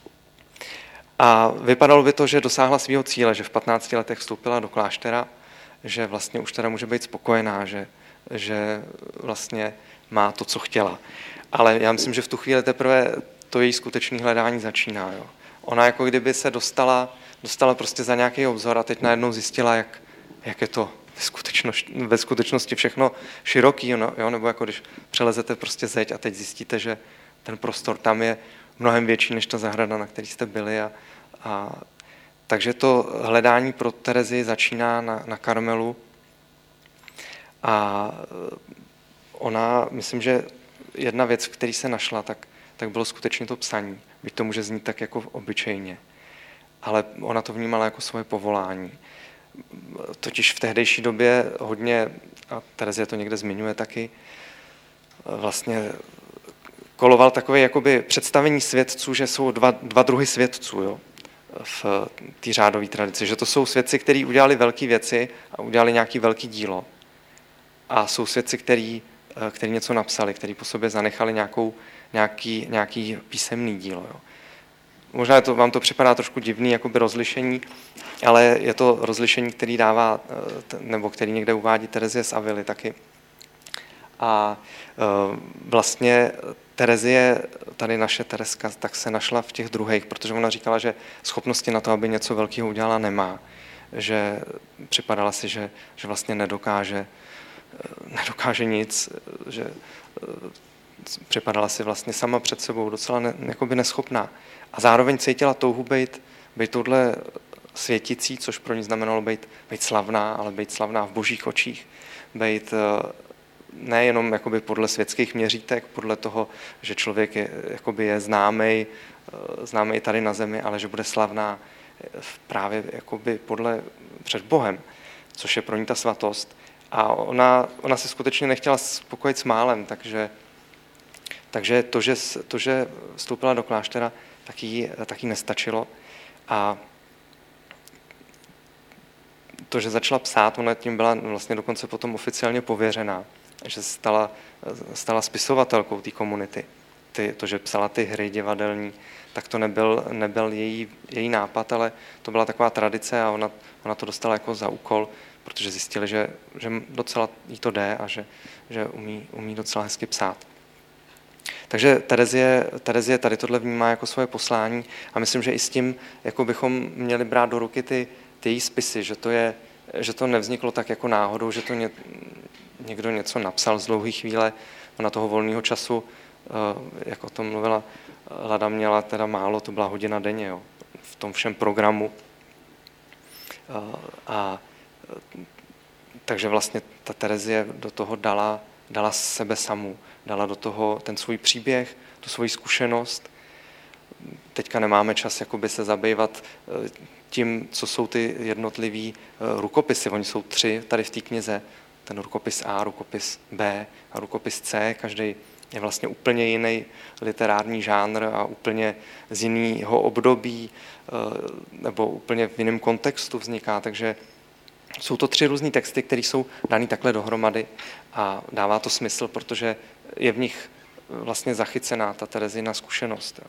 A vypadalo by to, že dosáhla svého cíle, že v patnácti letech vstoupila do kláštera, že vlastně už teda může být spokojená, že, že vlastně má to, co chtěla. Ale já myslím, že v tu chvíli teprve to její skutečné hledání začíná. Jo. Ona jako kdyby se dostala, dostala prostě za nějaký obzor a teď najednou zjistila, jak, jak je to ve skutečnosti, ve skutečnosti všechno široký, no, jo, nebo jako když přelezete prostě zeď a teď zjistíte, že ten prostor tam je mnohem větší než ta zahrada, na který jste byli. A, a, takže to hledání pro Terezii začíná na, na Karmelu a ona, myslím, že jedna věc, který se našla, tak, tak bylo skutečně to psaní. Byť to může znít tak jako obyčejně, ale ona to vnímala jako svoje povolání. Totiž v tehdejší době hodně, a Terezie to někde zmiňuje taky, vlastně koloval takové jakoby představení svědců, že jsou dva, dva druhy svědců, jo, v té řádové tradici. Že to jsou svědci, kteří udělali velké věci a udělali nějaké velké dílo. A jsou svědci, který, který něco napsali, který po sobě zanechali nějakou, nějaký, nějaký písemný dílo. Jo. Možná to, vám to připadá trošku divný jakoby rozlišení, ale je to rozlišení, který dává, nebo který někde uvádí Terezie z Avily taky. A vlastně Terezie, tady naše Tereska, tak se našla v těch druhých, protože ona říkala, že schopnosti na to, aby něco velkého udělala, nemá. Že připadala si, že, že vlastně nedokáže, nedokáže nic, že připadala si vlastně sama před sebou docela ne, jakoby neschopná. A zároveň cítila touhu být, být touhle světicí, což pro ní znamenalo být, být slavná, ale být slavná v božích očích, být nejenom jakoby podle světských měřítek, podle toho, že člověk je, jakoby je známej, známej tady na zemi, ale že bude slavná právě jakoby podle před Bohem, což je pro ní ta svatost. A ona, ona se skutečně nechtěla spokojit s málem, takže, takže to, že, to, že vstoupila do kláštera, tak jí, tak jí nestačilo. A to, že začala psát, ona tím byla vlastně dokonce potom oficiálně pověřená, že se stala, stala spisovatelkou té komunity. Ty, to, že psala ty hry divadelní, tak to nebyl, nebyl její, její nápad, ale to byla taková tradice a ona, ona to dostala jako za úkol, protože zjistili, že, že docela jí to jde a že, že umí, umí docela hezky psát. Takže Terezie, Terezie tady tohle vnímá jako svoje poslání a myslím, že i s tím jako bychom měli brát do ruky ty, ty její spisy, že to, je, že to nevzniklo tak jako náhodou, že to ně, někdo něco napsal z dlouhé chvíle, ona toho volného času, jak o tom mluvila Lada, měla teda málo, to byla hodina denně, jo, v tom všem programu. A takže vlastně ta Terezie do toho dala, dala sebe samu, dala do toho ten svůj příběh, tu svoji zkušenost. Teďka nemáme čas jakoby se zabývat tím, co jsou ty jednotlivý rukopisy. Oni jsou tři tady v té knize. Ten rukopis A, rukopis B a rukopis C. Každý je vlastně úplně jiný literární žánr a úplně z jiného období nebo úplně v jiném kontextu vzniká. Takže jsou to tři různý texty, které jsou daný takhle dohromady a dává to smysl, protože je v nich vlastně zachycená ta Terezina zkušenost.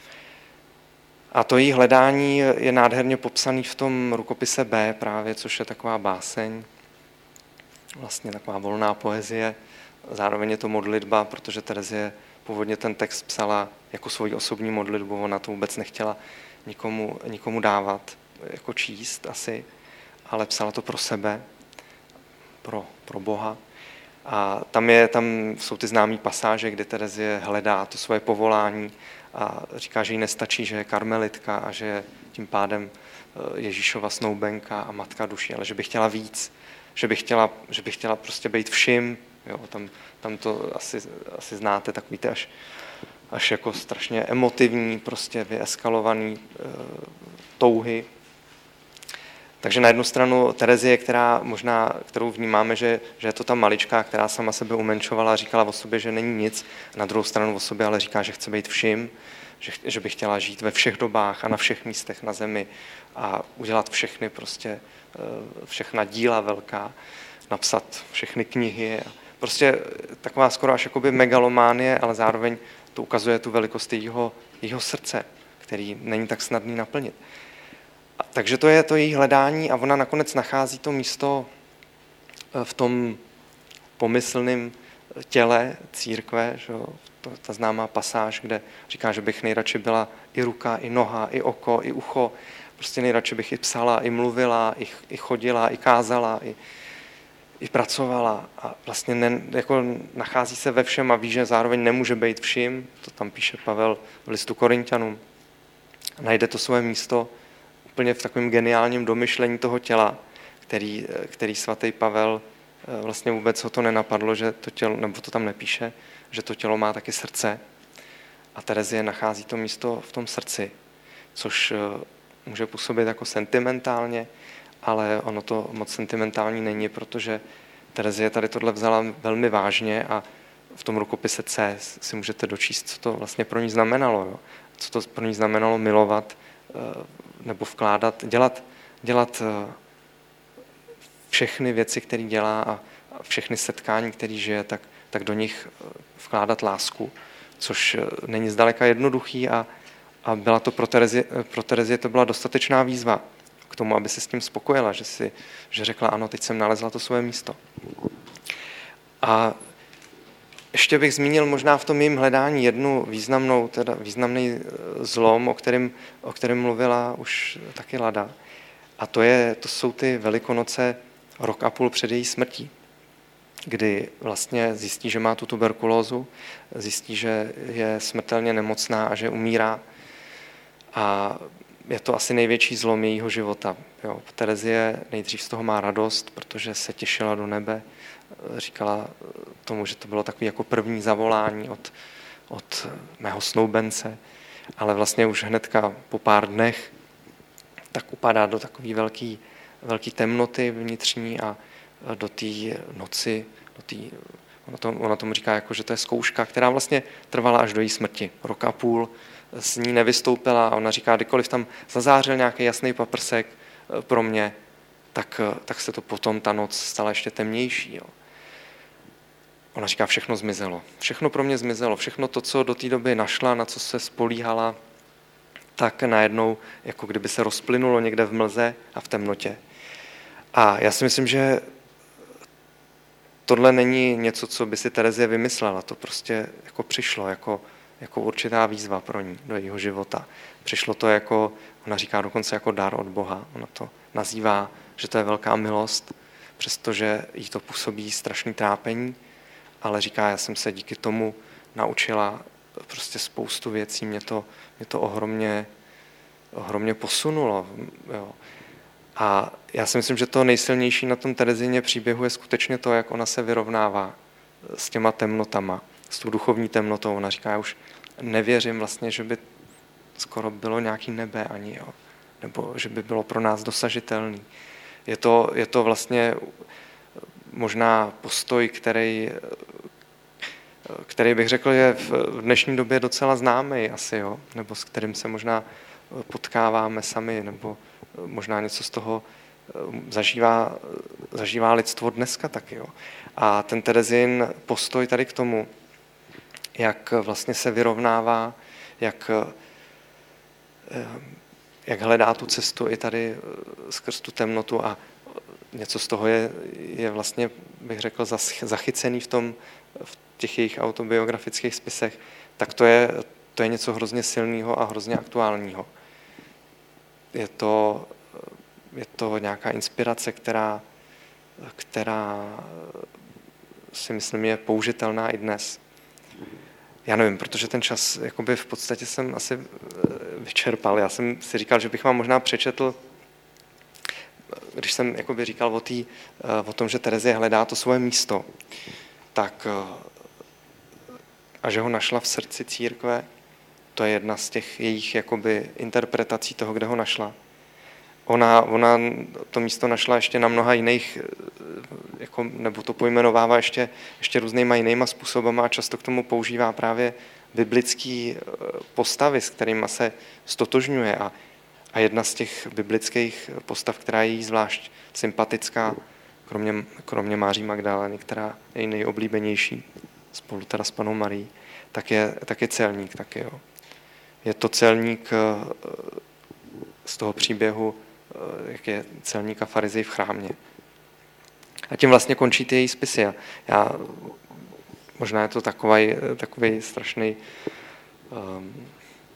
A to její hledání je nádherně popsaný v tom rukopise B právě, což je taková báseň, vlastně taková volná poezie. Zároveň je to modlitba, protože Terezie původně ten text psala jako svoji osobní modlitbu, ona to vůbec nechtěla nikomu, nikomu dávat, jako číst asi, ale psala to pro sebe, pro, pro Boha. A tam, je, tam jsou ty známé pasáže, kde Terezie hledá to svoje povolání a říká, že jí nestačí, že je karmelitka a že je tím pádem Ježíšova snoubenka a matka duší, ale že by chtěla víc, že by chtěla, že by chtěla prostě být všim. Jo, tam, tam to asi, asi znáte, takový ty až, až jako strašně emotivní, prostě vyeskalovaný e, touhy. Takže na jednu stranu Terezie, která možná, kterou vnímáme, že, že je to ta malička, která sama sebe umenšovala a říkala o sobě, že není nic, na druhou stranu o sobě ale říká, že chce být všim, že, že by chtěla žít ve všech dobách a na všech místech na zemi a udělat všechny prostě, všechna díla velká, napsat všechny knihy. Prostě taková skoro až jakoby megalománie, ale zároveň to ukazuje tu velikost jejího, jejího srdce, který není tak snadný naplnit. A takže to je to její hledání a ona nakonec nachází to místo v tom pomyslném těle církve, že? To, ta známá pasáž, kde říká, že bych nejradši byla i ruka, i noha, i oko, i ucho. Prostě nejradši bych i psala, i mluvila, i, i chodila, i kázala, i, i pracovala. A vlastně ne, jako nachází se ve všem a ví, že zároveň nemůže být vším. To tam píše Pavel v listu Korinťanům. Najde to svoje místo úplně v takovém geniálním domyšlení toho těla, který, který svatý Pavel vlastně vůbec ho to nenapadlo, že to tělo, nebo to tam nepíše, že to tělo má taky srdce. A Terezie nachází to místo v tom srdci, což může působit jako sentimentálně, ale ono to moc sentimentální není, protože Terezie tady tohle vzala velmi vážně a v tom rukopise C si můžete dočíst, co to vlastně pro ní znamenalo. Jo? Co to pro ní znamenalo milovat nebo vkládat, dělat, dělat všechny věci, které dělá a všechny setkání, které žije, tak, tak do nich vkládat lásku, což není zdaleka jednoduchý a, a byla to pro Terezie, pro Terezie to byla dostatečná výzva k tomu, aby se s tím spokojila, že, si, že řekla, ano, teď jsem nalezla to svoje místo. A ještě bych zmínil možná v tom mým hledání jednu významnou, teda významný zlom, o kterém, o kterém mluvila už taky Lada. A to, je, to jsou ty Velikonoce rok a půl před její smrtí, kdy vlastně zjistí, že má tu tuberkulózu, zjistí, že je smrtelně nemocná a že umírá. A je to asi největší zlom jejího života. Jo. Terezie nejdřív z toho má radost, protože se těšila do nebe. Říkala tomu, že to bylo takové jako první zavolání od, od mého snoubence, ale vlastně už hnedka po pár dnech tak upadá do takové velké velký temnoty vnitřní a do té noci, do tý, ona, to, ona tomu říká, jako, že to je zkouška, která vlastně trvala až do její smrti. Rok a půl s ní nevystoupila a ona říká, kdykoliv tam zazářil nějaký jasný paprsek pro mě, tak, tak se to potom ta noc stala ještě temnější. Jo. Ona říká, všechno zmizelo. Všechno pro mě zmizelo. Všechno to, co do té doby našla, na co se spolíhala, tak najednou, jako kdyby se rozplynulo někde v mlze a v temnotě. A já si myslím, že tohle není něco, co by si Terezie vymyslela. To prostě jako přišlo, jako, jako určitá výzva pro ní do jejího života. Přišlo to jako, ona říká dokonce jako dar od Boha. Ona to nazývá, že to je velká milost, přestože jí to působí strašný trápení, ale říká, já jsem se díky tomu naučila prostě spoustu věcí, mě to, mě to ohromně, ohromně posunulo. Jo. A já si myslím, že to nejsilnější na tom Terezině příběhu je skutečně to, jak ona se vyrovnává s těma temnotama, s tou duchovní temnotou. Ona říká, já už nevěřím vlastně, že by skoro bylo nějaký nebe ani, jo. Nebo že by bylo pro nás dosažitelný. Je to, je to vlastně možná postoj, který, který bych řekl, je v dnešní době docela známý asi, jo? Nebo s kterým se možná potkáváme sami, nebo možná něco z toho zažívá, zažívá lidstvo dneska taky. Jo? A ten Terezin postoj tady k tomu, jak vlastně se vyrovnává, jak, jak hledá tu cestu i tady skrz tu temnotu a něco z toho je, je vlastně, bych řekl, zachycený v, tom, v těch jejich autobiografických spisech, tak to je, to je něco hrozně silného a hrozně aktuálního. Je to, je to nějaká inspirace, která, která si myslím je použitelná i dnes. Já nevím, protože ten čas jakoby v podstatě jsem asi vyčerpal. Já jsem si říkal, že bych vám možná přečetl, když jsem jakoby říkal o, tý, o tom, že Terezie hledá to svoje místo, tak a že ho našla v srdci církve, to je jedna z těch jejich jakoby interpretací toho, kde ho našla. Ona, ona to místo našla ještě na mnoha jiných, jako, nebo to pojmenovává ještě, ještě různýma jinýma způsobama a často k tomu používá právě biblické postavy, s kterými se stotožňuje. A, a jedna z těch biblických postav, která je jí zvlášť sympatická, kromě, kromě Máří Magdalény, která je nejoblíbenější, spolu teda s Pannou Marií, tak je, tak je celník taky. Jo. Je to celník z toho příběhu, jak je celník a farizej v chrámě. A tím vlastně končí ty její spisy. Já, možná je to takový, takový strašný um,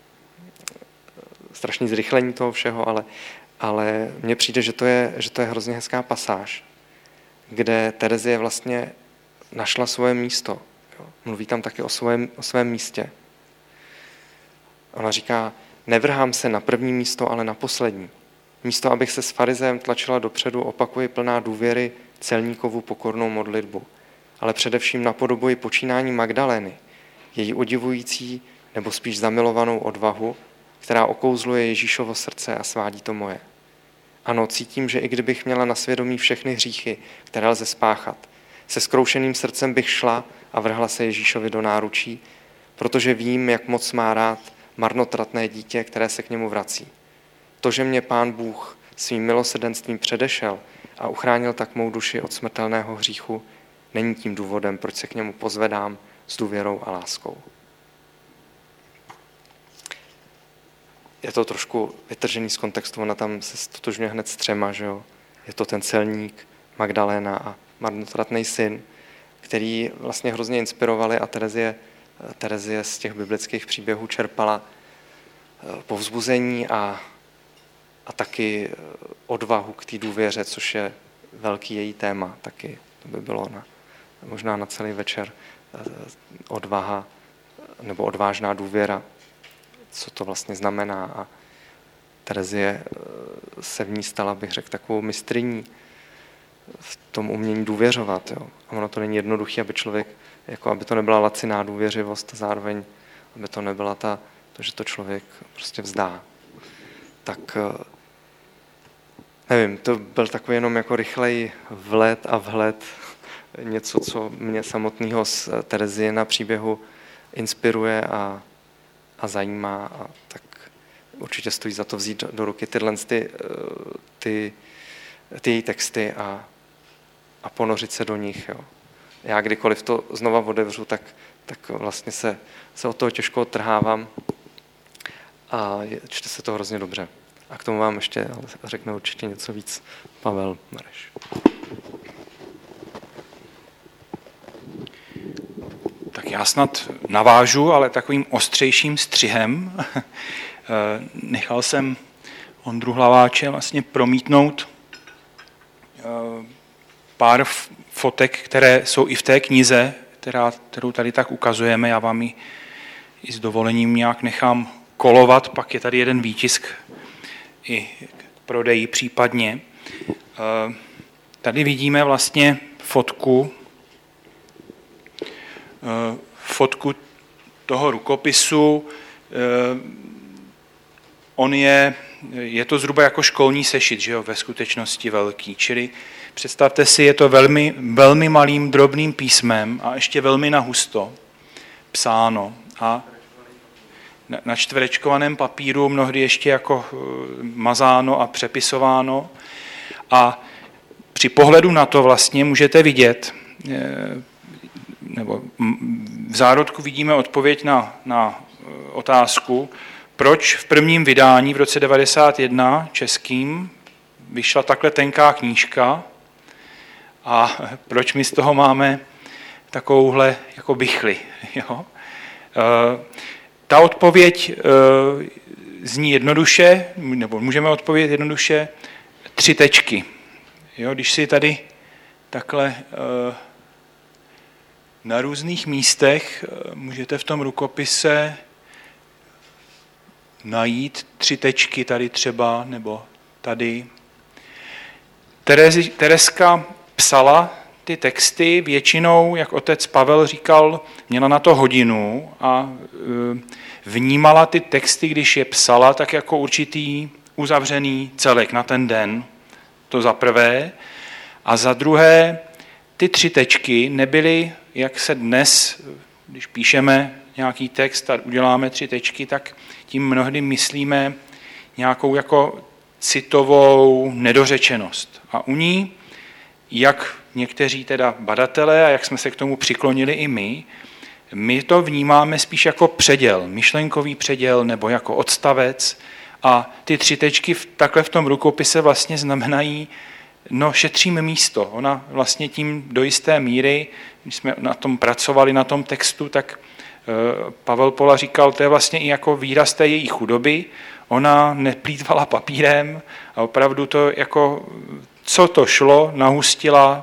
strašný zrychlení toho všeho, ale, ale mně přijde, že to, je, že to je hrozně hezká pasáž, kde Terezie vlastně našla svoje místo. Jo. Mluví tam taky o svém, o svém místě. Ona říká, nevrhám se na první místo, ale na poslední. Místo, abych se s farizejem tlačila dopředu, opakuji plná důvěry celníkovu pokornou modlitbu. Ale především napodobuji počínání Magdalény, její odivující nebo spíš zamilovanou odvahu, která okouzluje Ježíšovo srdce a svádí to moje. Ano, cítím, že i kdybych měla na svědomí všechny hříchy, které lze spáchat, se zkroušeným srdcem bych šla a vrhla se Ježíšovi do náručí, protože vím, jak moc má rád marnotratné dítě, které se k němu vrací. To, že mě Pán Bůh svým milosrdenstvím předešel a uchránil tak mou duši od smrtelného hříchu, není tím důvodem, proč se k němu pozvedám s důvěrou a láskou. Je to trošku vytržený z kontextu, ona tam se stotožňuje hned s třema, že jo? Je to ten celník, Magdaléna a marnotratný syn, který vlastně hrozně inspirovali a Terezie, Terezie z těch biblických příběhů čerpala povzbuzení a, a taky odvahu k té důvěře, což je velký její téma taky. To by bylo na, možná na celý večer odvaha nebo odvážná důvěra, co to vlastně znamená. A Terezie se v ní stala, bych řekl, takovou mistryní v tom umění důvěřovat. Jo. A ono to není jednoduché, aby člověk, jako aby to nebyla laciná důvěřivost, a zároveň aby to nebyla ta, to, že to člověk prostě vzdá. Tak nevím, to byl takový jenom jako rychlej vlet a vhled, něco, co mě samotného z Terezie na příběhu inspiruje a, a zajímá. A tak určitě stojí za to vzít do, do ruky tyhle ty, ty, ty její texty a, a ponořit se do nich. Jo. Já kdykoliv to znova otevřu, tak, tak vlastně se, se od toho těžko odtrhávám a čte se to hrozně dobře. A k tomu vám ještě řekne určitě něco víc Pavel Mareš. Tak já snad navážu, ale takovým ostřejším střihem. Nechal jsem Ondru Hlaváče vlastně promítnout pár fotek, které jsou i v té knize, která, kterou tady tak ukazujeme. Já vám ji i s dovolením nějak nechám kolovat, pak je tady jeden výtisk i k prodeji případně. Tady vidíme vlastně fotku, fotku toho rukopisu. On je, je to zhruba jako školní sešit, že jo, ve skutečnosti velký. Čili představte si, je to velmi, velmi malým drobným písmem a ještě velmi nahusto psáno. A na čtverečkovaném papíru mnohdy ještě jako mazáno a přepisováno. A při pohledu na to vlastně můžete vidět, nebo v zárodku vidíme odpověď na, na otázku, proč v prvním vydání v roce devadesát jedna českým vyšla takhle tenká knížka a proč my z toho máme takovouhle jako bychli. Jo? Ta odpověď zní jednoduše, nebo můžeme odpovědět jednoduše, tři tečky. Jo, když si tady takhle na různých místech můžete v tom rukopise najít tři tečky tady třeba, nebo tady. Terezi, Tereska psala ty texty většinou, jak otec Pavel říkal, měla na to hodinu a vnímala ty texty, když je psala, tak jako určitý uzavřený celek na ten den. To za prvé. A za druhé, ty tři tečky nebyly, jak se dnes, když píšeme nějaký text a uděláme tři tečky, tak tím mnohdy myslíme nějakou jako citovou nedořečenost. A u ní, jak někteří teda badatelé, a jak jsme se k tomu přiklonili i my, my to vnímáme spíš jako předěl, myšlenkový předěl nebo jako odstavec a ty tři tečky v, takhle v tom rukopise vlastně znamenají, no šetříme místo. Ona vlastně tím do jisté míry, když jsme na tom pracovali, na tom textu, tak Pavel Pola říkal, to je vlastně i jako výraz té její chudoby. Ona neplýtvala papírem a opravdu to jako, co to šlo, nahustila,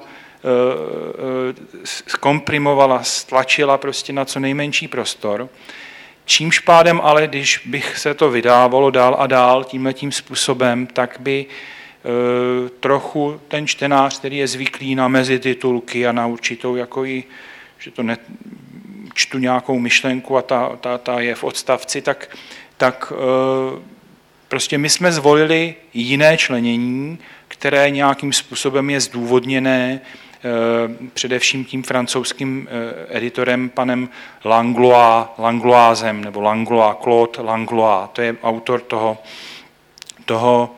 zkomprimovala, stlačila prostě na co nejmenší prostor. Čímž pádem ale, když bych se to vydávalo dál a dál tímhletím způsobem, tak by trochu ten čtenář, který je zvyklý na mezititulky a na určitou, jako i, že to ne, čtu nějakou myšlenku a ta, ta, ta je v odstavci, tak, tak prostě my jsme zvolili jiné členění, které nějakým způsobem je zdůvodněné především tím francouzským editorem panem Langlois, Langloisem, nebo Langlois, Claude Langlois, to je autor toho, toho,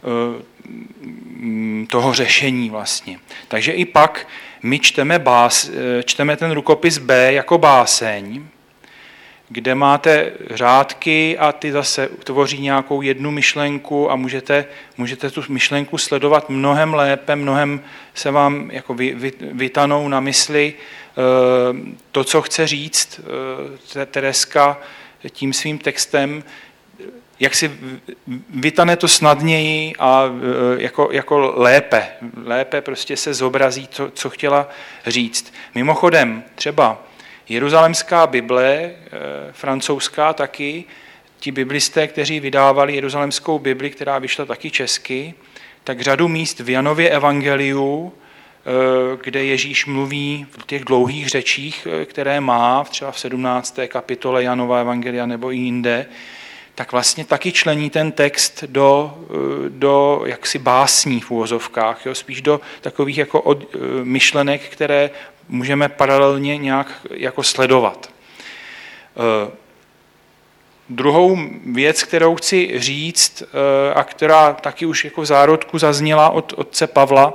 toho řešení vlastně. Takže i pak my čteme, bás, čteme ten rukopis B jako báseň, kde máte řádky a ty zase tvoří nějakou jednu myšlenku a můžete, můžete tu myšlenku sledovat mnohem lépe, mnohem se vám jako vy, vy, vytanou na mysli to, co chce říct Tereska tím svým textem, jak si vytane to snadněji a jako, jako lépe, lépe prostě se zobrazí to, co chtěla říct. Mimochodem, třeba Jeruzalemská Bible, francouzská taky, ti biblisté, kteří vydávali Jeruzalemskou Bibli, která vyšla taky česky, tak řadu míst v Janově evangeliu, kde Ježíš mluví v těch dlouhých řečích, které má, třeba v sedmnácté kapitole Janova evangelia nebo i jinde, tak vlastně taky člení ten text do, do jaksi básní v uvozovkách, jo? Spíš do takových jako od, myšlenek, které můžeme paralelně nějak jako sledovat. Uh, druhou věc, kterou chci říct uh, a která taky už jako v zárodku zazněla od otce Pavla, uh,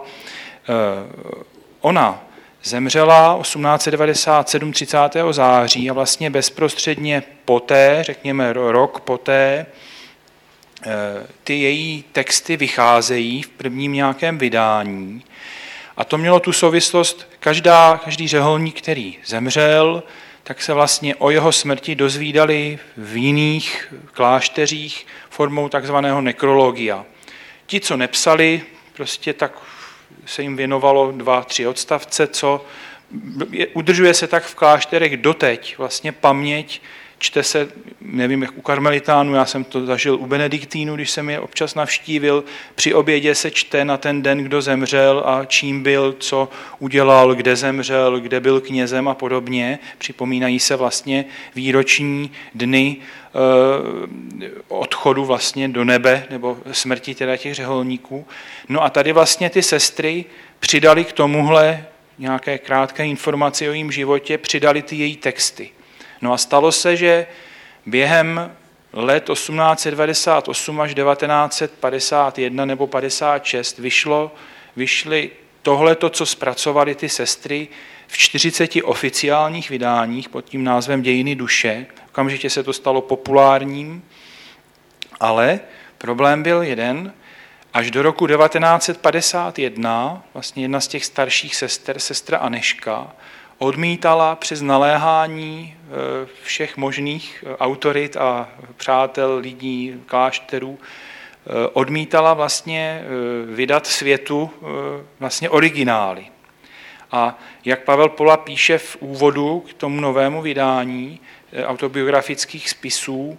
ona zemřela osmnáct set devadesát sedm třicátého září a vlastně bezprostředně poté, řekněme rok poté, ty její texty vycházejí v prvním nějakém vydání. A to mělo tu souvislost, každá, každý řeholník, který zemřel, tak se vlastně o jeho smrti dozvídali v jiných klášteřích formou takzvaného nekrologia. Ti, co nepsali, prostě tak se jim věnovalo dva, tři odstavce, co udržuje se tak v klášterech doteď, vlastně paměť, čte se, nevím, jak u karmelitánů, já jsem to zažil u benediktínů, když jsem je občas navštívil, při obědě se čte na ten den, kdo zemřel a čím byl, co udělal, kde zemřel, kde byl knězem a podobně. Připomínají se vlastně výroční dny eh, odchodu vlastně do nebe, nebo smrti teda těch řeholníků. No a tady vlastně ty sestry přidali k tomuhle nějaké krátké informace o jejím životě, přidali ty její texty. No a stalo se, že během let osmnáct set devadesát osm až devatenáct set padesát jedna nebo padesát šest vyšlo, vyšly tohleto, co zpracovali ty sestry v čtyřiceti oficiálních vydáních pod tím názvem Dějiny duše. Okamžitě se to stalo populárním, ale problém byl jeden. Až do roku devatenáct set padesát jedna, vlastně jedna z těch starších sester, sestra Aneška, odmítala přes naléhání všech možných autorit a přátel lidí, klášterů, odmítala vlastně vydat světu vlastně originály. A jak Pavel Pola píše v úvodu k tomu novému vydání autobiografických spisů,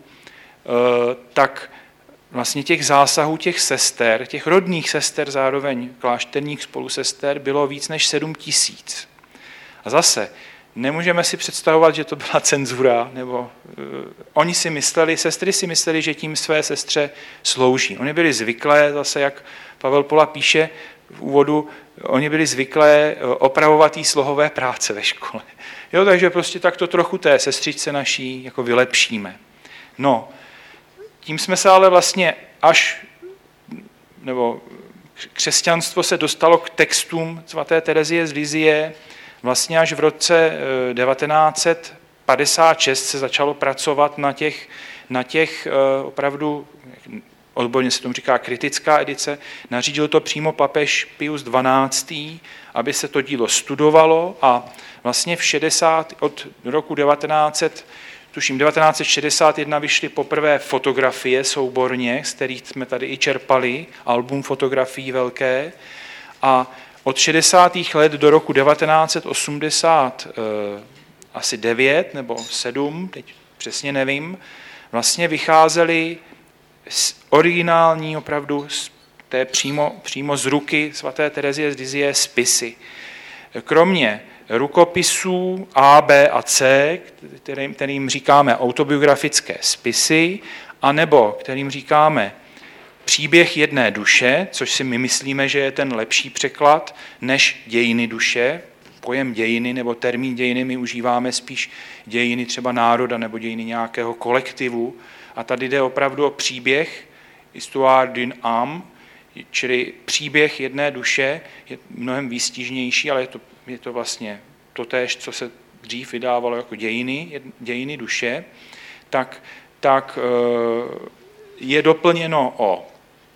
tak vlastně těch zásahů těch sester, těch rodných sester, zároveň klášterních spolusester, bylo víc než sedm tisíc. A zase, nemůžeme si představovat, že to byla cenzura, nebo uh, oni si mysleli, sestry si mysleli, že tím své sestře slouží. Oni byli zvyklé, zase jak Pavel Pola píše v úvodu, oni byli zvyklé opravovat jí slohové práce ve škole. Jo, takže prostě tak to trochu té sestřičce naší jako vylepšíme. No, tím jsme se ale vlastně až, nebo křesťanstvo se dostalo k textům svaté Terezie z Lisie, vlastně až v roce devatenáct set padesát šest se začalo pracovat na těch, na těch opravdu, odborně se tomu říká kritická edice, nařídil to přímo papež Pius dvanáctý, aby se to dílo studovalo a vlastně v šedesát od roku devatenáct set, tuším devatenáct set šedesát jedna vyšly poprvé fotografie souborně, z kterých jsme tady i čerpali, album fotografií velké, a od šedesátých let do roku devatenáct set osmdesát asi devět nebo sedm, teď přesně nevím, vlastně vycházely z originální, opravdu z té přímo, přímo z ruky svaté Terezie z Lisie spisy. Kromě rukopisů A, B a C, kterým, kterým říkáme autobiografické spisy, anebo kterým říkáme příběh jedné duše, což si my myslíme, že je ten lepší překlad než dějiny duše. Pojem dějiny nebo termín dějiny my užíváme spíš dějiny třeba národa nebo dějiny nějakého kolektivu. A tady jde opravdu o příběh, histoire d'une âme, čili příběh jedné duše, je mnohem výstižnější, ale je to, je to vlastně totéž, co se dřív vydávalo jako dějiny, dějiny duše, tak, tak je doplněno o,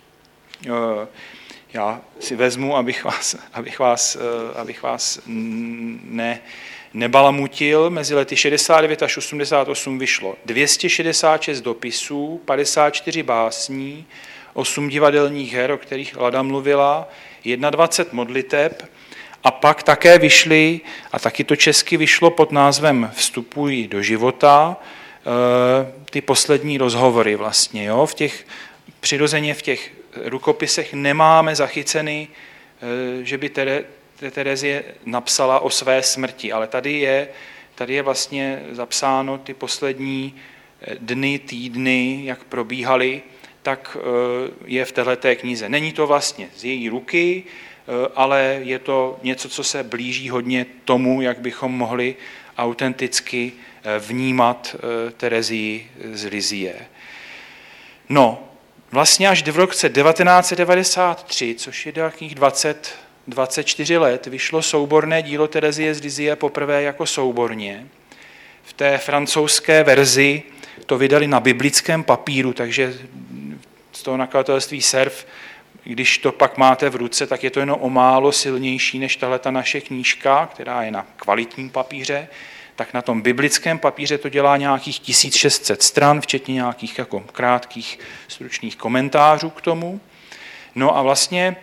já si vezmu, abych vás, abych vás, abych vás ne, nebalamutil, mezi lety šedesát devět až osmdesát osm vyšlo dvě stě šedesát šest dopisů, padesát čtyři básní, osm divadelních her, o kterých Lada mluvila, dvacet jedna modliteb, a pak také vyšly, a taky to česky vyšlo pod názvem Vstupuj do života, ty poslední rozhovory vlastně. Jo? V těch, přirozeně v těch rukopisech nemáme zachyceny, že by Terezie napsala o své smrti, ale tady je, tady je vlastně zapsáno ty poslední dny, týdny, jak probíhaly, tak je v téhleté knize. Není to vlastně z její ruky, ale je to něco, co se blíží hodně tomu, jak bychom mohli autenticky vnímat Terezii z Lisie. No, vlastně až v roce devatenáct set devadesát tři, což je nějakých dvacet, dvacet čtyři let, vyšlo souborné dílo Terezie z Lisie poprvé jako souborně. V té francouzské verzi to vydali na biblickém papíru, takže z toho nakladatelství Serf, když to pak máte v ruce, tak je to jenom o málo silnější než tahleta naše knížka, která je na kvalitním papíře, tak na tom biblickém papíře to dělá nějakých tisíc šest set stran, včetně nějakých jako krátkých stručných komentářů k tomu. No a vlastně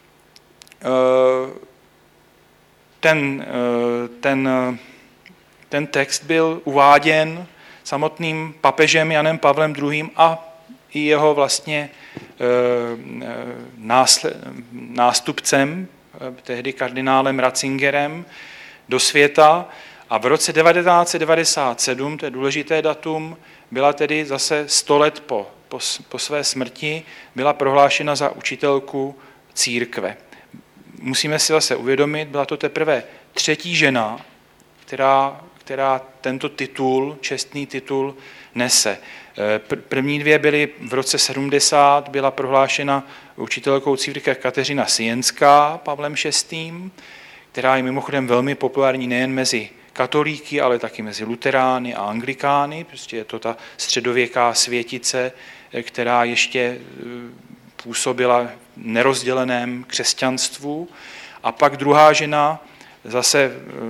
ten, ten, ten text byl uváděn samotným papežem Janem Pavlem druhým. a i jeho vlastně nástupcem, tehdy kardinálem Ratzingerem, do světa. A v roce devatenáct set devadesát sedm, to je důležité datum, byla tedy zase sto let po, po, po své smrti, byla prohlášena za učitelku církve. Musíme si zase uvědomit, byla to teprve třetí žena, která, která tento titul, čestný titul, nese. První dvě byly v roce sedmdesát, byla prohlášena učitelkou církve Kateřina Sienská Pavlem šestým, která je mimochodem velmi populární nejen mezi katolíky, ale taky mezi luterány a anglikány. Prostě je to ta středověká světice, která ještě působila v nerozděleném křesťanstvu. A pak druhá žena, zase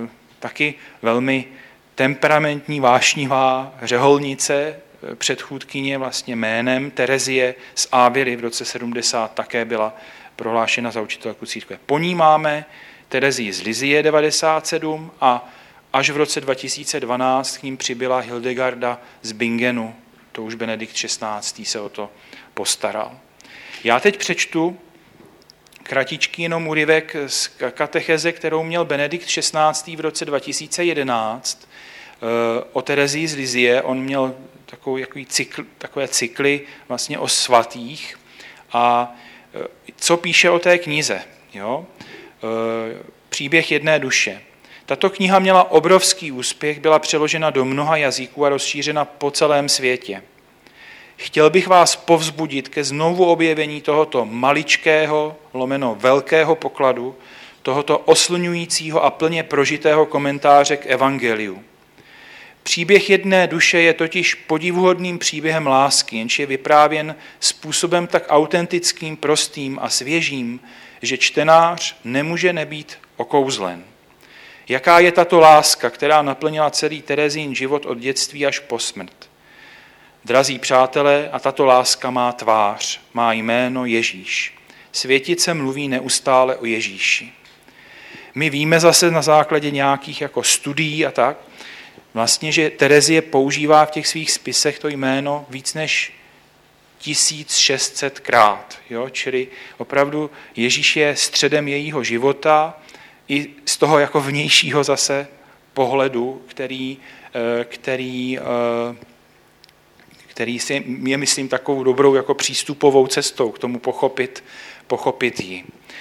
taky velmi temperamentní, vášnivá řeholnice, předchůdkyně vlastně jménem Terezie z Áviry v roce sedmdesát také byla prohlášena za učitelku církve. Po ní máme Terezii z Lizie devadesát sedm a až v roce dva tisíce dvanáct k ním přibyla Hildegarda z Bingenu. To už Benedikt šestnáctý se o to postaral. Já teď přečtu kratičký jenom úryvek z katecheze, kterou měl Benedikt šestnáctý v roce dva tisíce jedenáct o Terezii z Lizie. On měl takový, takový cykl, takové cykly vlastně o svatých. A co píše o té knize? Jo? Příběh jedné duše. Tato kniha měla obrovský úspěch, byla přeložena do mnoha jazyků a rozšířena po celém světě. Chtěl bych vás povzbudit ke znovu objevení tohoto maličkého, lomeno velkého pokladu, tohoto oslňujícího a plně prožitého komentáře k evangeliu. Příběh jedné duše je totiž podivuhodným příběhem lásky, jenž je vyprávěn způsobem tak autentickým, prostým a svěžím, že čtenář nemůže nebýt okouzlen. Jaká je tato láska, která naplnila celý Terezín život od dětství až po smrt? Drazí přátelé, a tato láska má tvář, má jméno Ježíš. Světice mluví neustále o Ježíši. My víme zase na základě nějakých jako studií a tak, vlastně, že Terezie používá v těch svých spisech to jméno víc než tisíc šest set krát. Jo? Čili opravdu Ježíš je středem jejího života i z toho jako vnějšího zase pohledu, který, který, který si je, myslím, takovou dobrou jako přístupovou cestou k tomu pochopit, pochopit ji.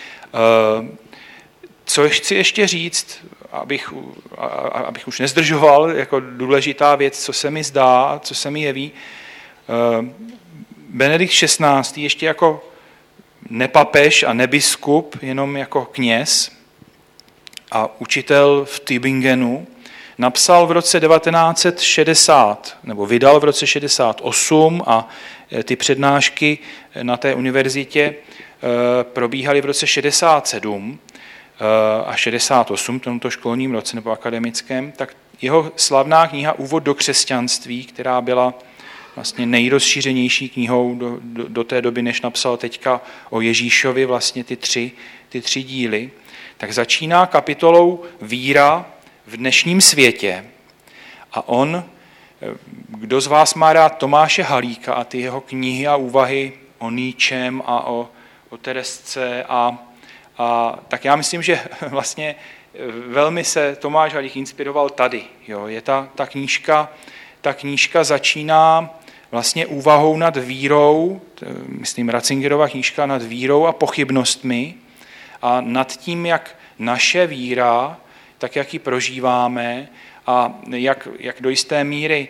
Co chci ještě říct, abych, abych už nezdržoval, jako důležitá věc, co se mi zdá, co se mi jeví. Benedikt šestnáctý ještě jako nepapež a nebiskup, jenom jako kněz a učitel v Tübingenu, napsal v roce devatenáct set šedesát, nebo vydal v roce šedesát osm a ty přednášky na té univerzitě probíhaly v roce šedesát sedm a šedesát osm, tomto školním roce nebo akademickém, tak jeho slavná kniha Úvod do křesťanství, která byla vlastně nejrozšířenější knihou do, do, do té doby, než napsal teďka o Ježíšovi vlastně ty tři, ty tři díly, tak začíná kapitolou Víra v dnešním světě. A on, kdo z vás má rád Tomáše Halíka a ty jeho knihy a úvahy o Níčem a o, o Teresce a A tak já myslím, že vlastně velmi se Tomáš Halík inspiroval tady. Jo. Je ta, ta, knížka, ta knížka začíná vlastně úvahou nad vírou, myslím Ratzingerova knížka nad vírou a pochybnostmi a nad tím, jak naše víra, tak jak ji prožíváme a jak, jak do jisté míry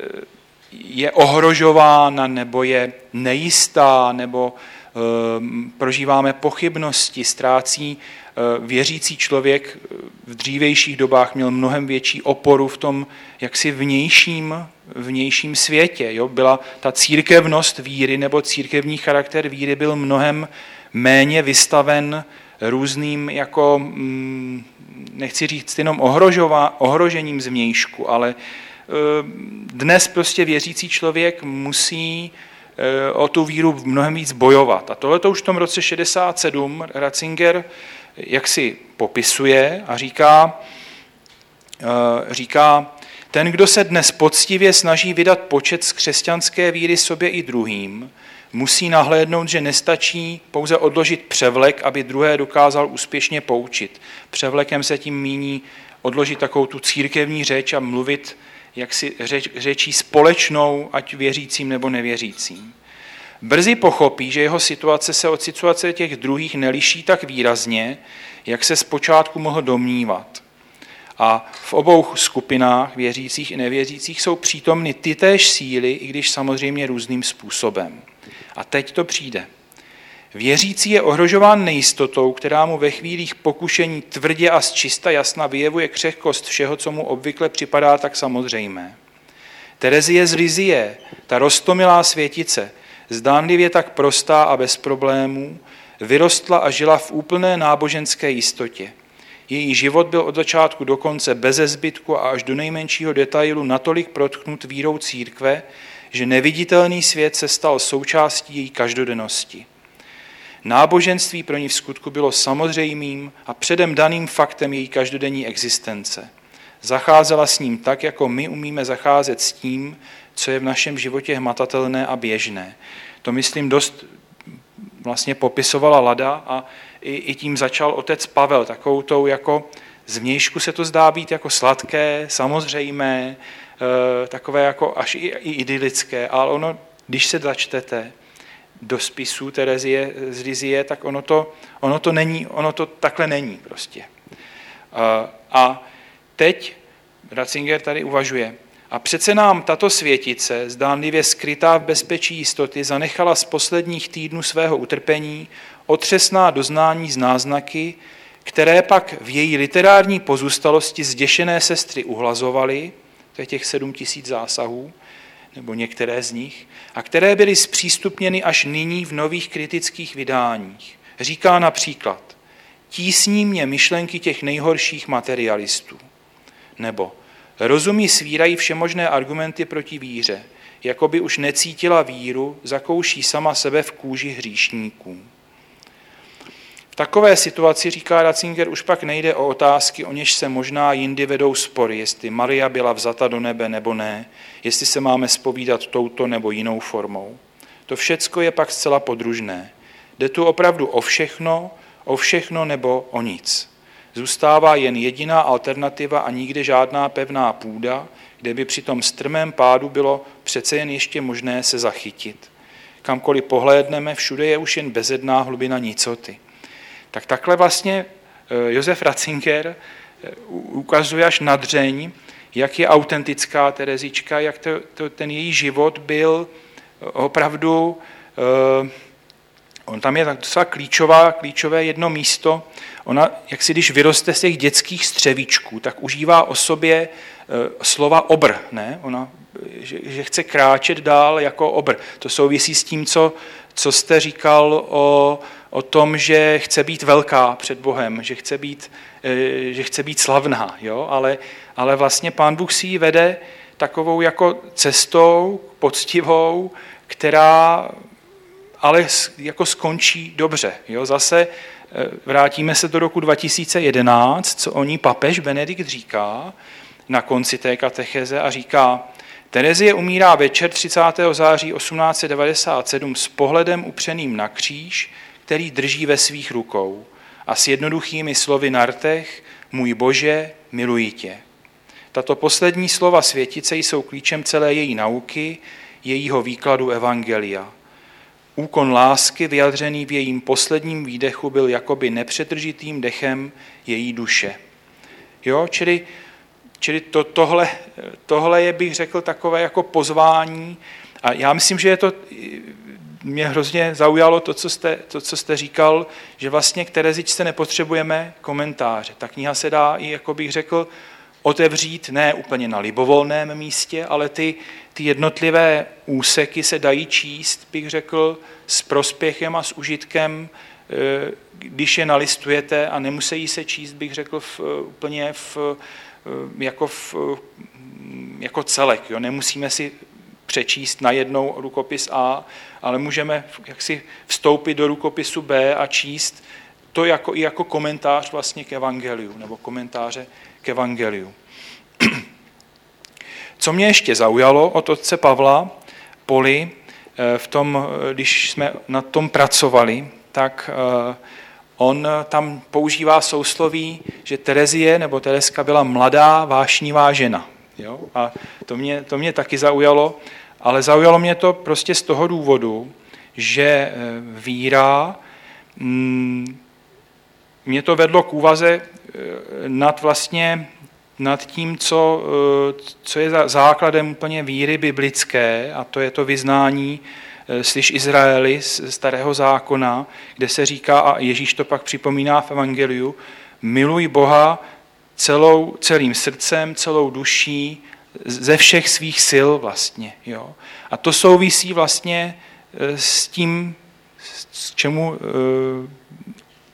je ohrožována nebo je nejistá nebo prožíváme pochybnosti, ztrácí věřící člověk v dřívějších dobách měl mnohem větší oporu v tom jaksi vnějším, vnějším světě. Jo? Byla ta církevnost víry nebo církevní charakter víry byl mnohem méně vystaven různým jako, nechci říct jenom ohrožova, ohrožením zvnějšku, ale dnes prostě věřící člověk musí o tu víru mnohem víc bojovat. A tohle už v tom roce šedesát sedm Ratzinger jak si popisuje a říká, říká, ten, kdo se dnes poctivě snaží vydat počet z křesťanské víry sobě i druhým, musí nahlédnout, že nestačí pouze odložit převlek, aby druhé dokázal úspěšně poučit. Převlekem se tím míní odložit takovou tu církevní řeč a mluvit jaksi řeč, řečí společnou, ať věřícím nebo nevěřícím. Brzy pochopí, že jeho situace se od situace těch druhých neliší tak výrazně, jak se zpočátku mohl domnívat. A v obou skupinách, věřících i nevěřících, jsou přítomny tytéž síly, i když samozřejmě různým způsobem. A teď to přijde. Věřící je ohrožován nejistotou, která mu ve chvílích pokušení tvrdě a zčista jasna vyjevuje křehkost všeho, co mu obvykle připadá tak samozřejmé. Terezie z Lizie, ta roztomilá světice, zdánlivě tak prostá a bez problémů, vyrostla a žila v úplné náboženské jistotě. Její život byl od začátku do konce beze zbytku a až do nejmenšího detailu natolik protknut vírou církve, že neviditelný svět se stal součástí její každodennosti. Náboženství pro ní v skutku bylo samozřejmým a předem daným faktem její každodenní existence. Zacházela s ním tak, jako my umíme zacházet s tím, co je v našem životě hmatatelné a běžné. To, myslím, dost vlastně popisovala Lada a i, i tím začal otec Pavel, takovou tou jako zvnějšku se to zdá být jako sladké, samozřejmé, e, takové jako až i, i idylické, ale ono, když se začtete do spisů Terezie z Lizie, tak ono to, ono to není, ono to takhle není prostě. E, a teď Ratzinger tady uvažuje, a přece nám tato světice, zdánlivě skrytá v bezpečí jistoty, zanechala z posledních týdnů svého utrpení otřesná doznání z náznaky, které pak v její literární pozůstalosti zděšené sestry uhlazovaly, to je těch sedm tisíc zásahů, nebo některé z nich, a které byly zpřístupněny až nyní v nových kritických vydáních. Říká například, tísní mě myšlenky těch nejhorších materialistů, nebo rozumí svírají všemožné argumenty proti víře, jako by už necítila víru, zakouší sama sebe v kůži hříšníků. V takové situaci, říká Ratzinger, už pak nejde o otázky, o něž se možná jindy vedou spory, jestli Maria byla vzata do nebe nebo ne, jestli se máme zpovídat touto nebo jinou formou. To všecko je pak zcela podružné. Jde tu opravdu o všechno, o všechno nebo o nic. Zůstává jen jediná alternativa a nikde žádná pevná půda, kde by při tom strmém pádu bylo přece jen ještě možné se zachytit. Kamkoliv pohlédneme, všude je už jen bezedná hlubina nicoty. Tak takhle vlastně Josef Ratzinger ukazuje až na dřeň, jak je autentická Terezička, jak to, to, ten její život byl opravdu, on tam je docela klíčová, klíčové jedno místo, ona, jak si když vyroste z těch dětských střevíčků, tak užívá o sobě slova obr, ne? Ona, že, že chce kráčet dál jako obr. To souvisí s tím, co, co jste říkal o, o tom, že chce být velká před Bohem, že chce být, že chce být slavná, jo? Ale, ale vlastně Pán Bůh si ji vede takovou jako cestou poctivou, která ale jako skončí dobře. Jo? Zase vrátíme se do roku dva tisíce jedenáct, co o ní papež Benedikt říká na konci té katecheze a říká, Terezie umírá večer třicátého září osmnáct set devadesát sedm s pohledem upřeným na kříž, který drží ve svých rukou a s jednoduchými slovy na rtech, můj Bože, miluji tě. Tato poslední slova světice jsou klíčem celé její nauky, jejího výkladu evangelia. Úkon lásky vyjadřený v jejím posledním výdechu byl jakoby nepřetržitým dechem její duše. Jo, čili, čili to, tohle, tohle je, bych řekl, takové jako pozvání. A já myslím, že je to, mě hrozně zaujalo to, co jste, to, co jste říkal, že vlastně k Terezičce nepotřebujeme komentáře. Ta kniha se dá i, jako bych řekl, otevřít ne úplně na libovolném místě, ale ty, ty jednotlivé úseky se dají číst, bych řekl, s prospěchem a s užitkem, když je nalistujete a nemusí se číst, bych řekl, v, úplně v, jako, v, jako celek. Jo? Nemusíme si přečíst najednou rukopis A, ale můžeme jaksi vstoupit do rukopisu B a číst to jako, i jako komentář vlastně k evangeliu, nebo komentáře k evangeliu. Co mě ještě zaujalo od otce Pavla Poli, v tom, když jsme na tom pracovali, tak on tam používá sousloví, že Terezie nebo Tereska byla mladá, vášnivá žena. Jo? A to mě, to mě taky zaujalo, ale zaujalo mě to prostě z toho důvodu, že víra, mě to vedlo k úvaze nad vlastně nad tím, co, co je základem úplně víry biblické, a to je to vyznání slyš Izraeli z starého zákona, kde se říká, a Ježíš to pak připomíná v evangeliu, miluj Boha celou, celým srdcem, celou duší, ze všech svých sil vlastně. Jo? A to souvisí vlastně s tím, s čemu,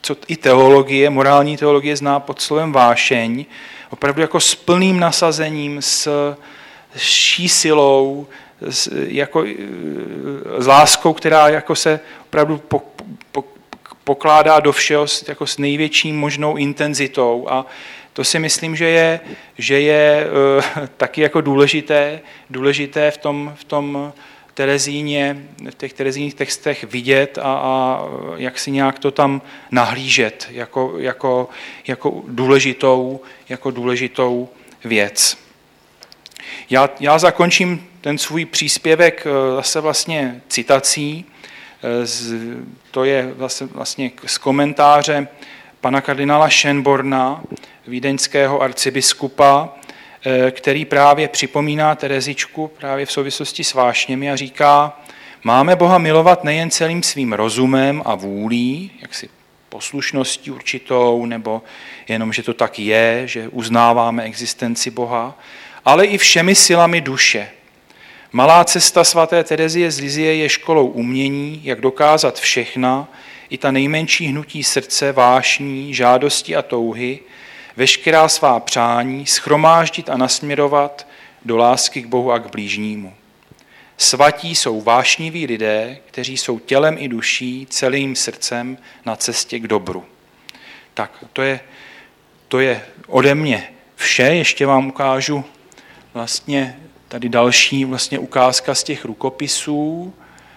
co i teologie, morální teologie zná pod slovem vášeň, opravdu jako s plným nasazením, s vší silou, s, jako, s láskou, která jako se opravdu po, po, pokládá do všeho jako s největší možnou intenzitou. A to si myslím, že je, že je uh, taky jako důležité, důležité v tom, v tom Terezíně, v těch terezínních textech vidět a, a jak si nějak to tam nahlížet jako, jako, jako, důležitou, jako důležitou věc. Já, já zakončím ten svůj příspěvek zase vlastně citací. Z, to je vlastně, vlastně z komentáře pana kardinála Schönborna, vídeňského arcibiskupa, který právě připomíná Terezičku právě v souvislosti s vášněmi a říká, máme Boha milovat nejen celým svým rozumem a vůlí, jaksi poslušností určitou, nebo jenom, že to tak je, že uznáváme existenci Boha, ale i všemi silami duše. Malá cesta svaté Terezie z Lizie je školou umění, jak dokázat všechna, i ta nejmenší hnutí srdce, vášní, žádosti a touhy, veškerá svá přání shromáždit a nasměrovat do lásky k Bohu a k blížnímu. Svatí jsou vášniví lidé, kteří jsou tělem i duší, celým srdcem na cestě k dobru. Tak to je, to je ode mě vše. Ještě vám ukážu vlastně tady další vlastně ukázka z těch rukopisů.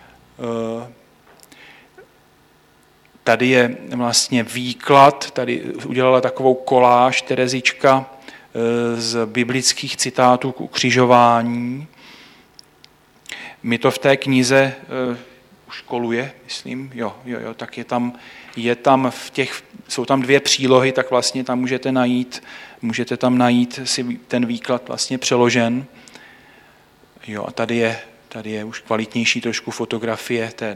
Tady je vlastně výklad, tady udělala takovou koláž Terezička z biblických citátů k ukřižování. My to v té knize už koluje, myslím, jo, jo, jo, tak je tam, je tam v těch, jsou tam dvě přílohy, tak vlastně tam můžete najít, můžete tam najít si ten výklad vlastně přeložen. Jo, a tady je, tady je už kvalitnější trošku fotografie té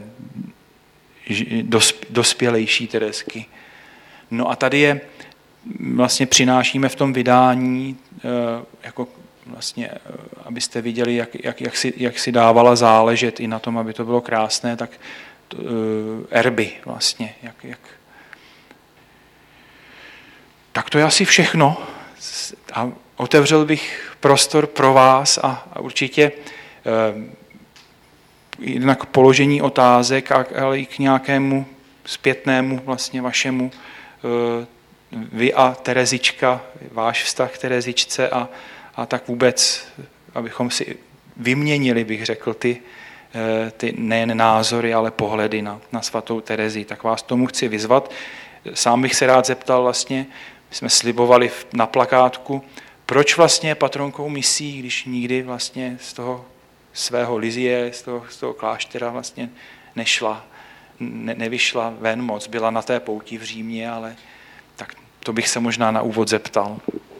dospělejší Terezky. No a tady je, vlastně přinášíme v tom vydání, jako vlastně, abyste viděli, jak, jak, jak, si, jak si dávala záležet i na tom, aby to bylo krásné, tak to, erby vlastně. Jak, jak. Tak to je asi všechno. A otevřel bych prostor pro vás a, a určitě jednak k položení otázek, ale i k nějakému zpětnému vlastně vašemu vy a Terezička, váš vztah k Terezičce a, a tak vůbec, abychom si vyměnili, bych řekl, ty, ty nejen názory, ale pohledy na, na svatou Terezi. Tak vás tomu chci vyzvat. Sám bych se rád zeptal vlastně, my jsme slibovali na plakátku, proč vlastně je patronkou misí, když nikdy vlastně z toho svého Lizie, z toho, z toho kláštera vlastně nešla, ne, nevyšla ven moc, byla na té pouti v Římě, ale tak to bych se možná na úvod zeptal.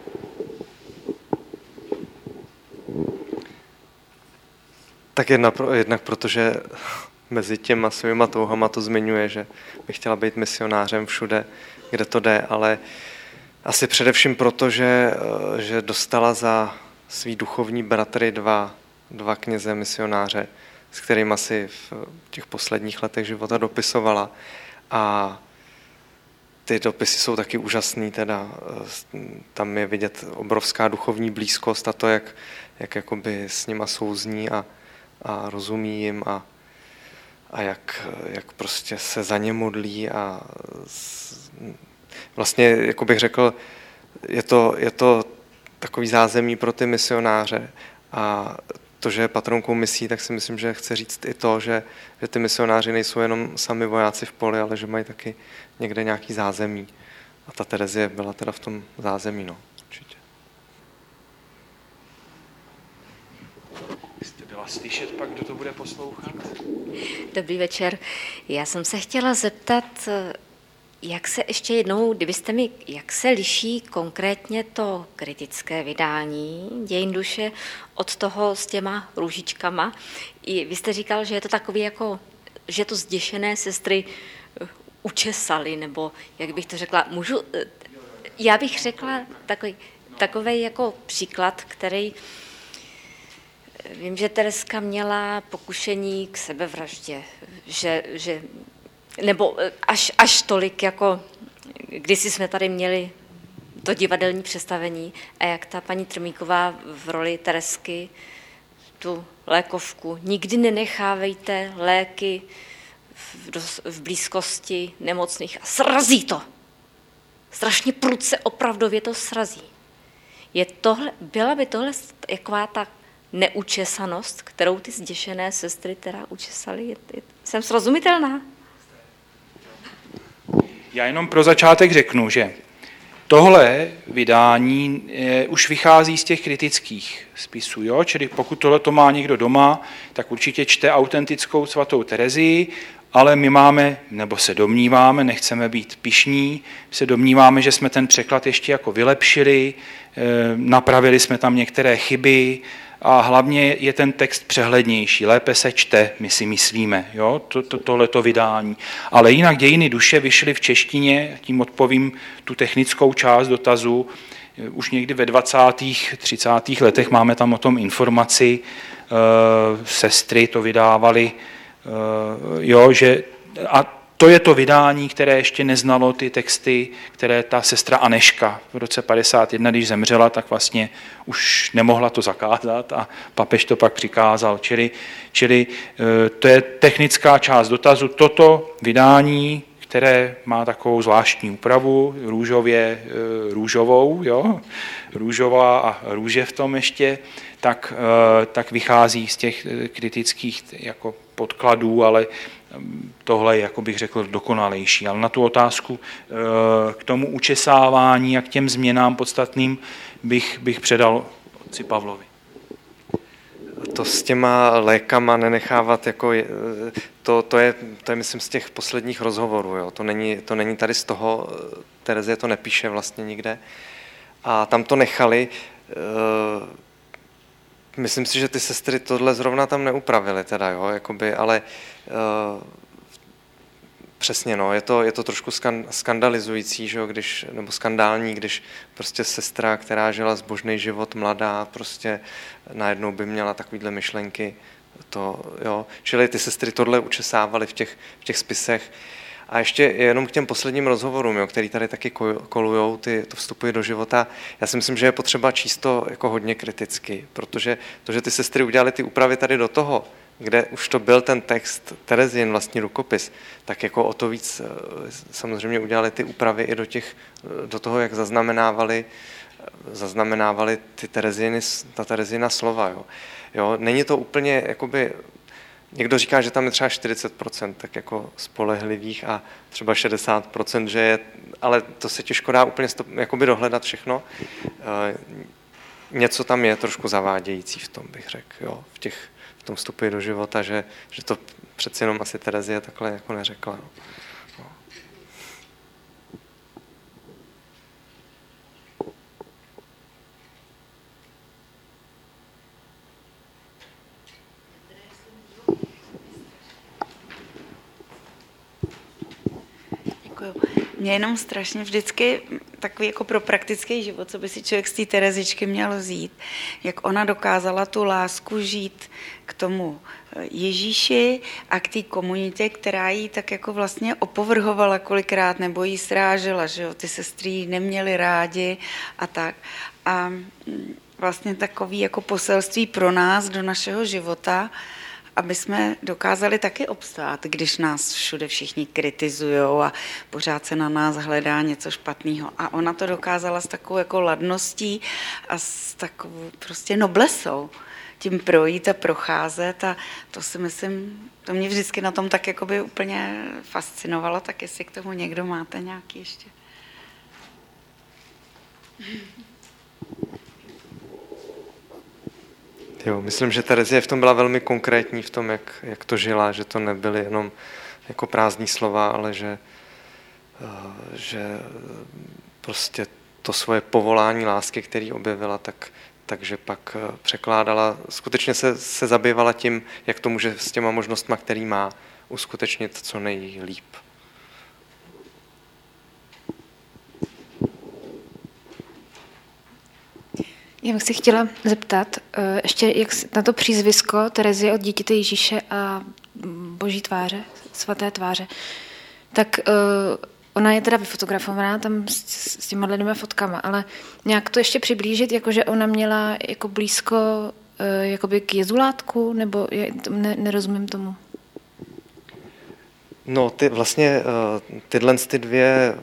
Tak jedna, jednak protože mezi těma svýma touhama to zmiňuje, že bych chtěla být misionářem všude, kde to jde, ale asi především proto, že, že dostala za svý duchovní bratry dva, dva kněze misionáře, s kterými asi v těch posledních letech života dopisovala. A ty dopisy jsou taky úžasný, teda tam je vidět obrovská duchovní blízkost a to, jak, jak jakoby s nima souzní a, a rozumí jim a, a jak, jak prostě se za ně modlí a vlastně, jako bych řekl, je to, je to takový zázemí pro ty misionáře a to, že je patronkou misí, tak si myslím, že chce říct i to, že, že ty misionáři nejsou jenom sami vojáci v poli, ale že mají taky někde nějaký zázemí. A ta Terezie byla teda v tom zázemí, no, určitě. Jste byla slyšet pak, kdo to bude poslouchat? Dobrý večer. Já jsem se chtěla zeptat, jak se ještě jednou, kdybyste mi, jak se liší konkrétně to kritické vydání Dějin duše od toho s těma růžičkama. I vy jste říkal, že je to takový jako, že to zděšené sestry učesali, nebo jak bych to řekla, můžu, já bych řekla takový, takový jako příklad, který vím, že Terezka měla pokušení k sebevraždě, že, že nebo až, až tolik jako kdysi jsme tady měli to divadelní představení a jak ta paní Trmíková v roli Teresky tu lékovku. Nikdy nenechávejte léky v, dos, v blízkosti nemocných a srazí to. Strašně prudce opravdově to srazí. Je tohle, byla by tohle jaková ta neučesanost, kterou ty zděšené sestry teda učesaly? Je, je, jsem srozumitelná? Já jenom pro začátek řeknu, že tohle vydání je, už vychází z těch kritických spisů, jo? Čili pokud tohle to má někdo doma, tak určitě čte autentickou svatou Terezii, ale my máme, nebo se domníváme, nechceme být pyšní, se domníváme, že jsme ten překlad ještě jako vylepšili, napravili jsme tam některé chyby a hlavně je ten text přehlednější, lépe se čte, my si myslíme, jo? To, to, tohleto vydání. Ale jinak Dějiny duše vyšly v češtině, tím odpovím tu technickou část dotazu, už někdy ve dvacátých třicátých letech máme tam o tom informaci, sestry to vydávaly, jo, že, a to je to vydání, které ještě neznalo ty texty, které ta sestra Aneška v roce padesát jedna, když zemřela, tak vlastně už nemohla to zakázat a papež to pak přikázal. Čili, čili to je technická část dotazu. Toto vydání, které má takovou zvláštní úpravu, růžově, růžovou, jo? Růžová a růže v tom ještě, tak, tak vychází z těch kritických jako podkladů, ale tohle je, jako bych řekl, dokonalejší. Ale na tu otázku k tomu učesávání a k těm změnám podstatným bych, bych předal otci Pavlovi. To s těma lékama nenechávat, jako je, to, to, je, to je, myslím, z těch posledních rozhovorů. Jo. To, není, to není tady z toho, Terezie to nepíše vlastně nikde. A tam to nechali. Myslím si, že ty sestry tohle zrovna tam neupravily, teda, jo, jakoby, ale uh, přesně, no, je to, je to trošku skan, skandalizující, že jo, když, nebo skandální, když prostě sestra, která žila zbožný život, mladá, prostě najednou by měla takovýhle myšlenky, to, jo, čili ty sestry tohle učesávaly v těch, v těch spisech. A ještě jenom k těm posledním rozhovorům, jo, který tady taky kolujou, ty, to vstupuje do života. Já si myslím, že je potřeba číst to jako hodně kriticky, protože to, že ty sestry udělaly ty úpravy tady do toho, kde už to byl ten text Terezin, vlastní rukopis, tak jako o to víc samozřejmě udělali ty úpravy i do, těch, do toho, jak zaznamenávali, zaznamenávali ty Tereziny, ta Terezina slova. Jo. Jo, není to úplně jakoby... Někdo říká, že tam je třeba čtyřicet procent tak jako spolehlivých a třeba šedesát procent, že je, ale to se těžko dá úplně stop, jakoby dohledat všechno. E, něco tam je trošku zavádějící v tom, bych řekl, jo, v, těch, v tom vstupu do života, že, že to přeci jenom asi Terezie takhle jako neřekla. No. No. Mě jenom strašně vždycky takový jako pro praktický život, co by si člověk z té Terezičky měl vzít, jak ona dokázala tu lásku žít k tomu Ježíši a k té komunitě, která jí tak jako vlastně opovrhovala kolikrát nebo jí srážela, že jo, ty sestry jí neměly rádi a tak. A vlastně takový jako poselství pro nás do našeho života, aby jsme dokázali taky obstát, když nás všude všichni kritizujou a pořád se na nás hledá něco špatného. A ona to dokázala s takovou jako ladností a s takovou prostě noblesou tím projít a procházet a to si myslím, to mě vždycky na tom tak jakoby úplně fascinovalo, tak jestli k tomu někdo máte nějaký ještě. Jo, myslím, že Terezie v tom byla velmi konkrétní v tom, jak, jak to žila, že to nebyly jenom jako prázdný slova, ale že, že prostě to svoje povolání lásky, který objevila, tak, takže pak překládala, skutečně se, se zabývala tím, jak to může s těma možnostma, který má, uskutečnit co nejlíp. Já bych si chtěla zeptat ještě jak na to přízvisko Terezie od dítěte Ježíše a boží tváře, svaté tváře. Tak ona je teda vyfotografovaná tam s, s těma dvěma fotkama, ale nějak to ještě přiblížit, jakože ona měla jako blízko e, jakoby k jezulátku, nebo je, ne, nerozumím tomu. No, ty vlastně tyhle ty dvě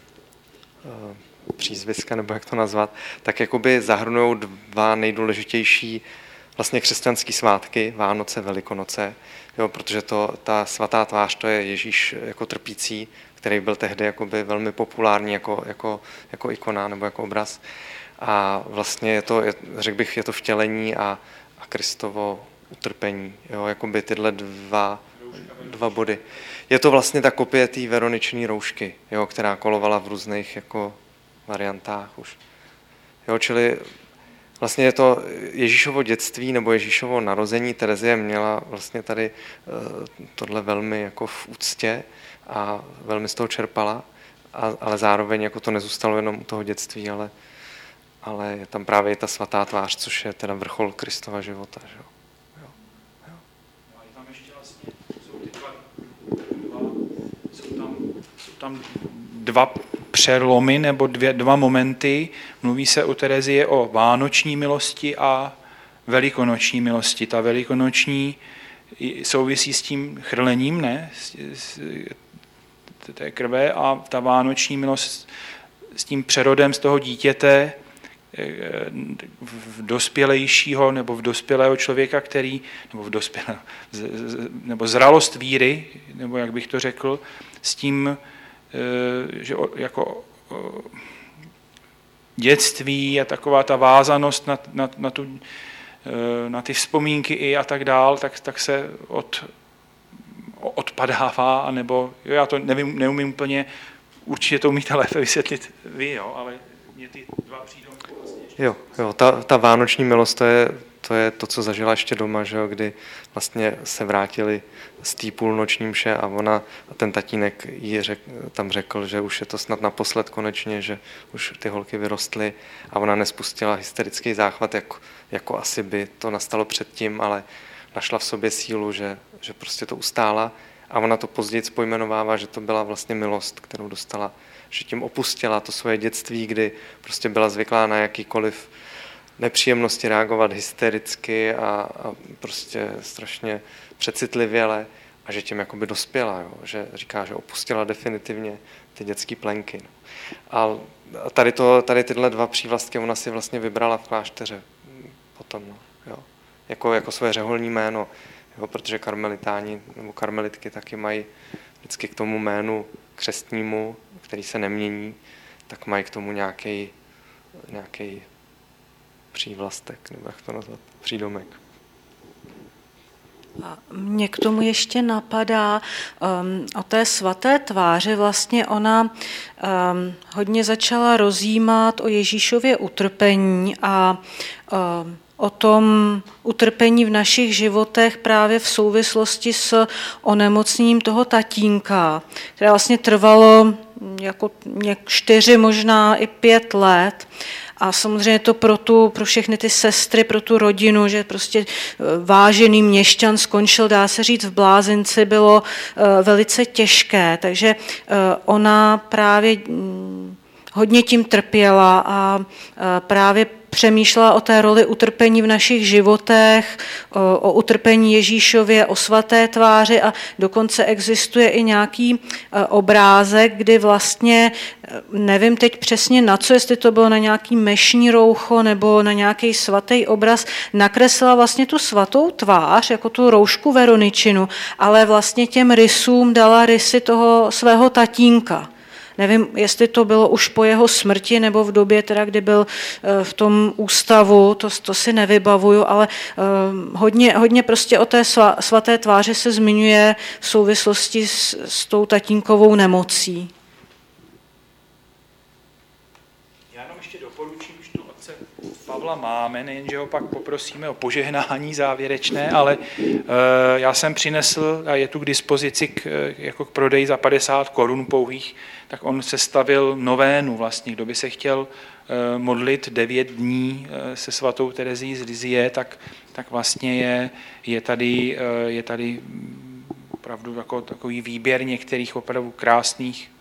přízviska, nebo jak to nazvat, tak jakoby zahrnují dva nejdůležitější vlastně křesťanské svátky, Vánoce, Velikonoce, jo, protože to, ta svatá tvář, to je Ježíš jako trpící, který byl tehdy jakoby velmi populární jako, jako, jako ikona nebo jako obraz. A vlastně je to, je, řekl bych, je to vtělení a, a Kristovo utrpení, jo, jakoby tyhle dva, dva body. Je to vlastně ta kopie té veroniční roušky, jo, která kolovala v různých jako variantách už. Jo, čili vlastně je to Ježíšovo dětství nebo Ježíšovo narození. Terezie měla vlastně tady tohle velmi jako v úctě a velmi z toho čerpala, a, ale zároveň jako to nezůstalo jenom u toho dětství, ale, ale je tam právě ta svatá tvář, což je teda vrchol Kristova života. Že? Jo. Jo. No a tam ještě vlastně jsou ty dva, dva jsou, tam, jsou tam dva přelomy nebo dvě, dva momenty. Mluví se u Terezie o vánoční milosti a velikonoční milosti. Ta velikonoční souvisí s tím chrlením, ne? S, s, té krve, a ta vánoční milost s tím přerodem z toho dítěte v dospělejšího nebo v dospělého člověka, který, nebo v dospělého, nebo zralost víry, nebo jak bych to řekl, s tím, že jako dětství a taková ta vázanost na, na, na, tu, na ty vzpomínky i a tak dál, tak, tak se od, odpadává, nebo jo, já to nevím, neumím úplně, určitě to umíte lépe vysvětlit vy, jo, ale mě ty dva přijdou vlastně ještě. Jo, jo, ta, ta vánoční milost, to je, to je to, co zažila ještě doma, že jo, kdy vlastně se vrátili z té půlnoční mše a ona, a ten tatínek jí řek, tam řekl, že už je to snad naposled konečně, že už ty holky vyrostly, a ona nespustila hysterický záchvat, jako, jako asi by to nastalo předtím, ale našla v sobě sílu, že, že prostě to ustála, a ona to později pojmenovává, že to byla vlastně milost, kterou dostala, že tím opustila to svoje dětství, kdy prostě byla zvyklá na jakýkoliv nepříjemnosti reagovat hystericky a, a prostě strašně přecitlivěle, a že tím jakoby dospěla, jo? Že říká, že opustila definitivně ty dětské plenky. No. A tady, to, tady tyhle dva přívlastky ona si vlastně vybrala v klášteře potom, no, jo? Jako, jako své řeholní jméno, jo? Protože karmelitáni nebo karmelitky taky mají vždycky k tomu jménu křestnímu, který se nemění, tak mají k tomu nějaký nějaký přívlastek, nebo jak to nazvat, přídomek. A mě k tomu ještě napadá um, o té svaté tváři. Vlastně ona um, hodně začala rozjímat o Ježíšově utrpení a um, o tom utrpení v našich životech právě v souvislosti s onemocněním toho tatínka, které vlastně trvalo jako čtyři, možná i pět let. A samozřejmě to pro, tu, pro všechny ty sestry, pro tu rodinu, že prostě vážený měšťan skončil, dá se říct, v blázinci, bylo velice těžké. Takže ona právě hodně tím trpěla a právě přemýšlela o té roli utrpení v našich životech, o, o utrpení Ježíšově, o svaté tváři, a dokonce existuje i nějaký obrázek, kdy vlastně, nevím teď přesně na co, jestli to bylo na nějaký mešní roucho nebo na nějaký svatý obraz, nakreslila vlastně tu svatou tvář, jako tu roušku Veroničinu, ale vlastně těm rysům dala rysy toho svého tatínka. Nevím, jestli to bylo už po jeho smrti nebo v době, teda, kdy byl v tom ústavu, to, to si nevybavuju, ale uh, hodně, hodně prostě o té svaté tváři se zmiňuje v souvislosti s, s tou tatínkovou nemocí. Já jenom ještě doporučím, že tu otce Pavla máme, nejenže ho pak poprosíme o požehnání závěrečné, ale uh, já jsem přinesl, a je tu k dispozici k, jako k prodeji za padesát korun pouhých, tak on sestavil novénu vlastně, kdo by se chtěl uh, modlit devět dní uh, se svatou Terezií z Lisie, tak, tak vlastně je, je tady, uh, je tady opravdu jako takový výběr některých opravdu krásných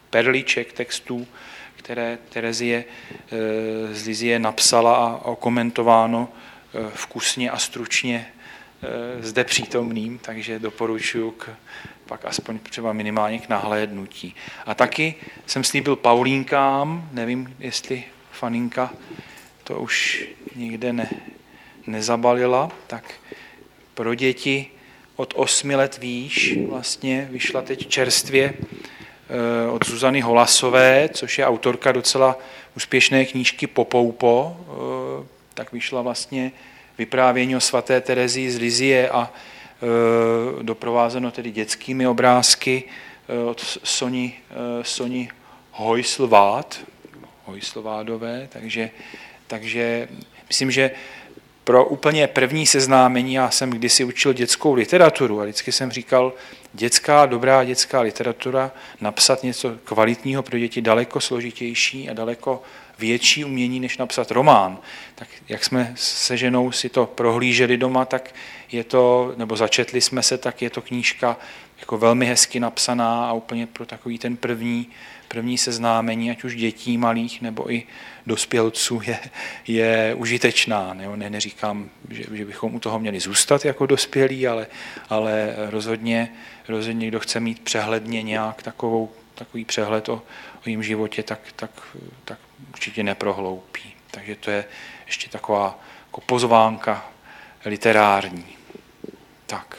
perliček textů, které Terezie z Lisie napsala a okomentováno vkusně a stručně zde přítomným, takže doporučuji k, pak aspoň třeba minimálně k nahlédnutí. A taky jsem slíbil Paulínkám, nevím, jestli Faninka to už nikde ne, nezabalila, tak pro děti od osmi let výš vlastně vyšla teď čerstvě od Zuzany Holasové, což je autorka docela úspěšné knížky Popoupo, tak vyšla vlastně vyprávění o svaté Terezii z Lisie a e, doprovázeno tedy dětskými obrázky e, od Soni, e, Soni Hojslvád, Hojslvádové, takže, takže myslím, že pro úplně první seznámení, já jsem kdysi učil dětskou literaturu a vždycky jsem říkal, dětská, dobrá dětská literatura, napsat něco kvalitního pro děti daleko složitější a daleko větší umění, než napsat román. Tak jak jsme se ženou si to prohlíželi doma, tak je to, nebo začetli jsme se, tak je to knížka jako velmi hezky napsaná a úplně pro takový ten první, první seznámení, ať už dětí malých nebo i dospělců je, je užitečná. Ne, ne, neříkám, že, že bychom u toho měli zůstat jako dospělí, ale, ale rozhodně, rozhodně, kdo chce mít přehledně nějak takovou, takový přehled o, o jím životě, tak, tak, tak určitě neprohloupí. Takže to je ještě taková jako pozvánka literární. Tak.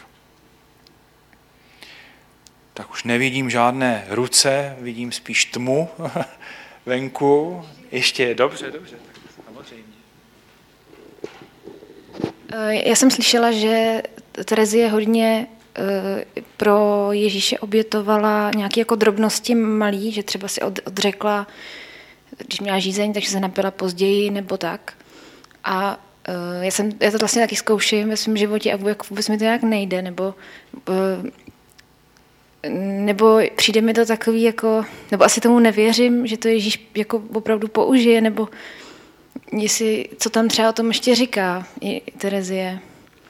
Tak už nevidím žádné ruce, vidím spíš tmu venku. Ještě dobře, dobře, tak samozřejmě. Já jsem slyšela, že Terezie hodně pro Ježíše obětovala nějaké jako drobnosti malý, že třeba si odřekla, když měla žízeň, takže se napila později nebo tak. A já, jsem, já to vlastně taky zkouším ve svém životě a vůbec mi to nějak nejde, nebo nebo přijde mi to takový jako, nebo asi tomu nevěřím, že to Ježíš jako opravdu použije, nebo jestli, co tam třeba o tom ještě říká i Terezie.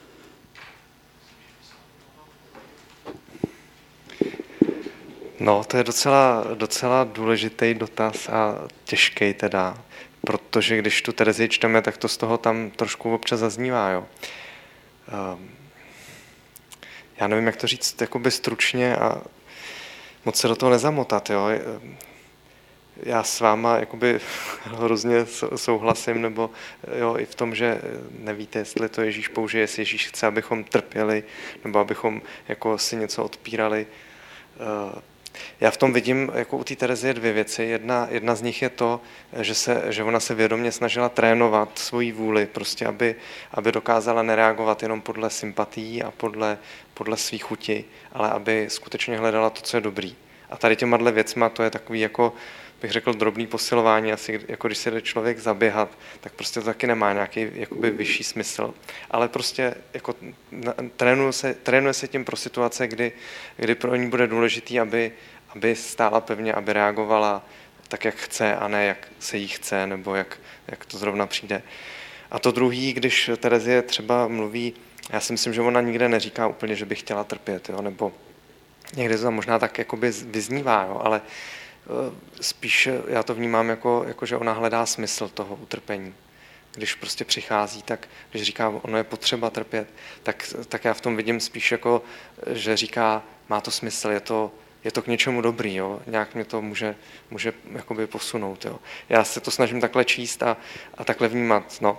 No, to je docela, docela důležitý dotaz a těžký teda, protože když tu Terezii čteme, tak to z toho tam trošku občas zaznívá, jo. Um, já nevím, jak to říct jakoby stručně a moc se do toho nezamotat, jo. Já s váma jakoby hrozně souhlasím, nebo jo, i v tom, že nevíte, jestli to Ježíš použije, jestli Ježíš chce, abychom trpěli, nebo abychom jako si něco odpírali. Já v tom vidím jako u té Terezie dvě věci. Jedna, jedna z nich je to, že, se, že ona se vědomě snažila trénovat svoji vůli, prostě aby, aby dokázala nereagovat jenom podle sympatií a podle, podle svých chuti, ale aby skutečně hledala to, co je dobrý. A tady těma dle věcma to je takový, jako bych řekl, drobný posilování, asi jako když se jde člověk zaběhat, tak prostě to taky nemá nějaký jakoby vyšší smysl. Ale prostě jako trénuje se, trénuje se tím pro situace, kdy, kdy pro ní bude důležitý, aby, aby stála pevně, aby reagovala tak, jak chce, a ne jak se jí chce, nebo jak, jak to zrovna přijde. A to druhý, když Terezie třeba mluví, já si myslím, že ona nikde neříká úplně, že by chtěla trpět, jo, nebo někde to tam možná tak jakoby vyznívá, jo, ale spíš já to vnímám jako, jako, že ona hledá smysl toho utrpení. Když prostě přichází, tak když říká, ono je potřeba trpět, tak, tak já v tom vidím spíš jako, že říká, má to smysl, je to, je to k něčemu dobrý, jo? Nějak mě to může, může jakoby posunout. Jo? Já se to snažím takhle číst a, a takhle vnímat. No.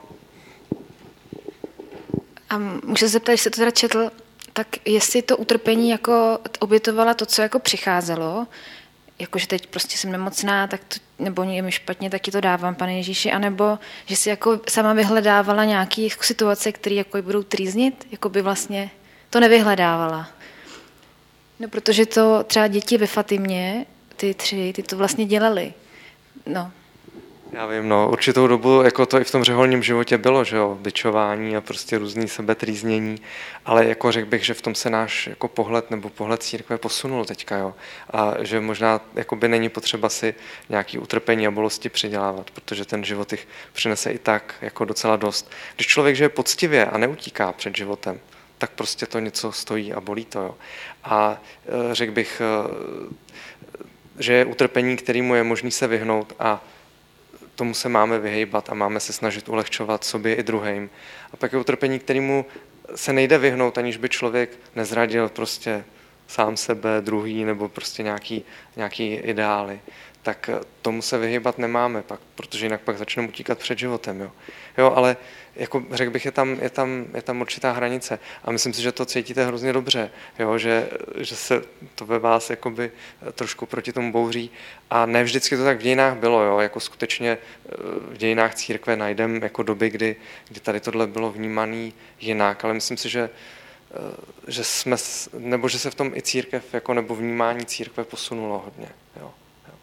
A můžu se zeptat, když jste to teda četl, tak jestli to utrpení jako obětovala to, co jako přicházelo, jakože teď prostě jsem nemocná, tak to, nebo je mi špatně, tak ti to dávám, Pane Ježíši, anebo že si jako sama vyhledávala nějaké jako situace, které jako budou trýznit, jako by vlastně to nevyhledávala. No, protože to třeba děti ve Fatimě, ty tři, ty to vlastně dělali. No. Já vím, no, určitou dobu jako to i v tom řeholním životě bylo, že jo, bičování a prostě různý sebetrýznění, ale jako řekl bych, že v tom se náš jako pohled nebo pohled církve posunul teďka, jo, a že možná jakoby není potřeba si nějaký utrpení a bolesti přidělávat, protože ten život jich přinese i tak jako docela dost. Když člověk žije poctivě a neutíká před životem, tak prostě to něco stojí a bolí to, jo. A řekl bych, že je utrpení, kterému je možný se vyhnout a tomu se máme vyhejbat a máme se snažit ulehčovat sobě i druhým. A pak je utrpení, kterému se nejde vyhnout, aniž by člověk nezradil prostě sám sebe, druhý nebo prostě nějaký, nějaký ideály. Tak tomu se vyhýbat nemáme pak, protože jinak pak začneme utíkat před životem. Jo, jo ale jako řekl bych, je tam, je, tam, je tam určitá hranice a myslím si, že to cítíte hrozně dobře, jo, že, že se to ve vás jakoby trošku proti tomu bouří a ne vždycky to tak v dějinách bylo, jo, jako skutečně v dějinách církve najdeme jako doby, kdy, kdy tady tohle bylo vnímané jinak, ale myslím si, že že jsme, nebo že se v tom i církev, jako nebo vnímání církve posunulo hodně. Jo. Jo.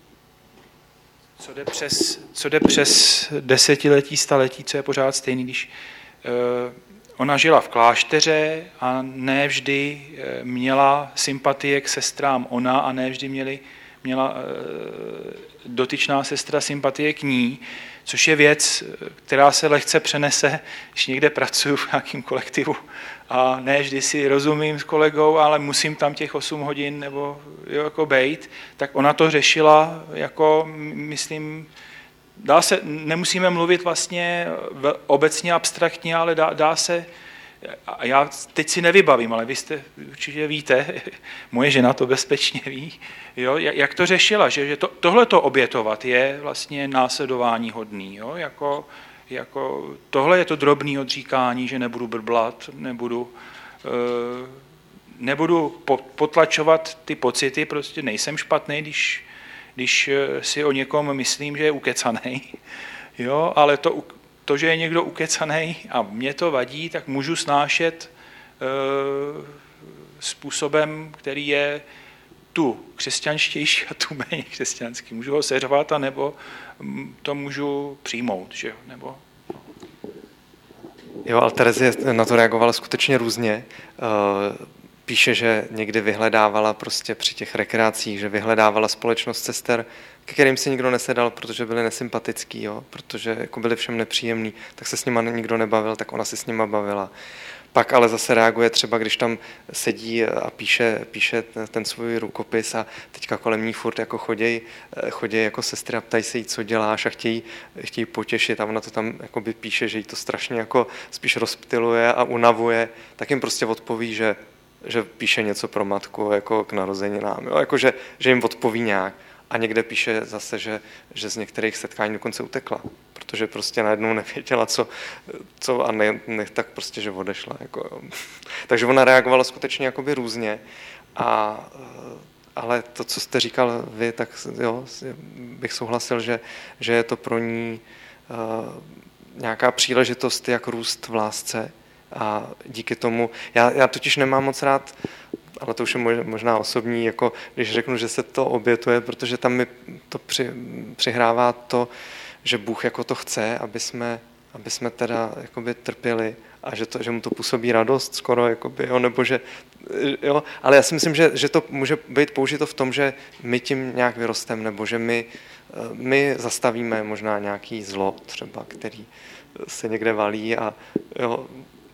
Co jde přes, co jde přes desetiletí, staletí, co je pořád stejný, když uh, ona žila v klášteře a ne vždy měla sympatie k sestrám ona a ne vždy měli, měla uh, dotyčná sestra sympatie k ní, což je věc, která se lehce přenese, když někde pracuji v nějakém kolektivu a ne vždy si rozumím s kolegou, ale musím tam těch osm hodin nebo jo, jako bejt, tak ona to řešila jako, myslím, dá se, nemusíme mluvit vlastně obecně abstraktně, ale dá, dá se, a já teď si nevybavím, ale vy jste určitě víte, moje žena to bezpečně ví, jo, jak to řešila, že, že to, tohleto obětovat je vlastně následování hodný, jo, jako, jako tohle je to drobný odříkání, že nebudu brblat, nebudu, uh, nebudu potlačovat ty pocity, prostě nejsem špatný, když, když si o někom myslím, že je ukecanej, jo, ale to To, že je někdo ukecanej a mě to vadí, tak můžu snášet e, způsobem, který je tu křesťanštější a tu méně křesťanský. Můžu ho seřvat, anebo to můžu přijmout. Že? Nebo, no. Jo, ale Terezie na to reagovala skutečně různě. Píše, že někdy vyhledávala prostě při těch rekreacích, že vyhledávala společnost sester, ke kterým se nikdo nesedal, protože byli nesympatický, jo? Protože jako byli všem nepříjemný, tak se s nima nikdo nebavil, tak ona se s nima bavila. Pak ale zase reaguje třeba, když tam sedí a píše, píše ten svůj rukopis a teďka kolem ní furt jako choděj, choděj jako sestry a ptají se jí, co děláš a chtějí, chtějí potěšit a ona to tam jakoby píše, že jí to strašně jako spíš rozptyluje a unavuje, tak jim prostě odpoví, že, že píše něco pro matku jako k narozeninám, jo? Jako, že, že jim odpoví nějak. A někde píše zase, že, že z některých setkání dokonce utekla, protože prostě najednou nevěděla, co, co a ne, ne, tak prostě, že odešla. Jako, jo. Takže ona reagovala skutečně jakoby různě, a, ale to, co jste říkal vy, tak jo, bych souhlasil, že, že je to pro ní uh, nějaká příležitost, jak růst v lásce a díky tomu, já, já totiž nemám moc rád, ale to už je možná osobní, jako když řeknu, že se to obětuje, protože tam mi to při, přihrává to, že Bůh jako to chce, aby jsme, aby jsme teda jakoby trpěli a že, to, že mu to působí radost skoro, jakoby, jo, nebo že, jo, ale já si myslím, že, že to může být použito v tom, že my tím nějak vyrostem, nebo že my, my zastavíme možná nějaký zlo třeba, který se někde valí a jo,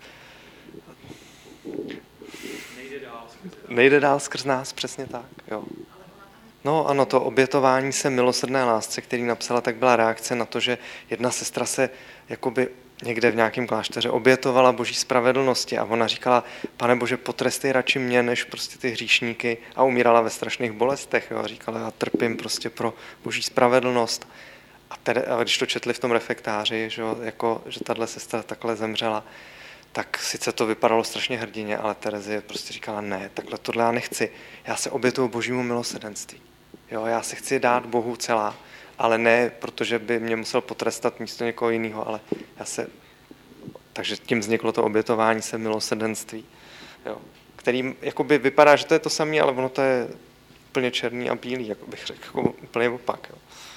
nejde dál skrz nás, přesně tak, jo. No ano, to obětování se milosrdné lásce, který napsala, tak byla reakce na to, že jedna sestra se jakoby někde v nějakém klášteře obětovala boží spravedlnosti a ona říkala, Pane Bože, potrestej radši mě, než prostě ty hříšníky, a umírala ve strašných bolestech, jo, a říkala, já trpím prostě pro boží spravedlnost. A, tedy, a když to četli v tom refektáři, že, jo, jako, že tahle sestra takhle zemřela, tak sice to vypadalo strašně hrdině, ale Terezie prostě říkala, ne, takhle tohle já nechci. Já se obětuju božímu milosrdenství. Jo, já se chci dát Bohu celá, ale ne, protože by mě musel potrestat místo někoho jiného, ale já se... Takže tím vzniklo to obětování se milosrdenství, jo, který jakoby vypadá, že to je to samé, ale ono to je úplně černý a bílý, jako bych řekl, jako úplně opak. Jo.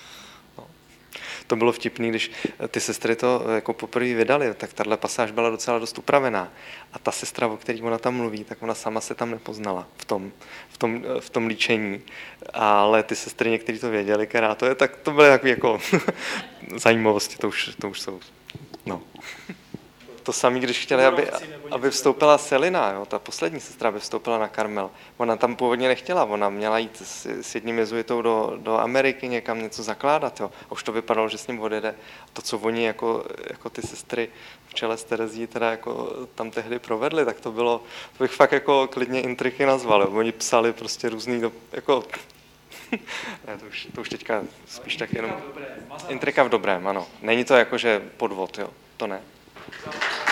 To bylo vtipný, když ty sestry to jako poprvé vydali, tak tahle pasáž byla docela dost upravená. A ta sestra, o který ona tam mluví, tak ona sama se tam nepoznala v tom, v tom, v tom líčení. Ale ty sestry někteří to věděli, která to je, tak to byly takové jako zajímavosti, to už, to už jsou, no. To to samé, když chtěli, aby, aby vstoupila Selina, jo, ta poslední sestra, aby vstoupila na Karmel. Ona tam původně nechtěla, ona měla jít s, s jedním jezuitou do, do Ameriky někam něco zakládat. Jo. A už to vypadalo, že s ním odjede. To, co oni jako, jako ty sestry v čele s Terezí teda jako tam tehdy provedli, tak to bylo, to bych fakt jako klidně intriky nazval. Jo. Oni psali prostě různý, jako ne, to už, to už teďka spíš tak jenom... Intrika v dobrém, ano. Není to jako, že podvod, jo. To ne.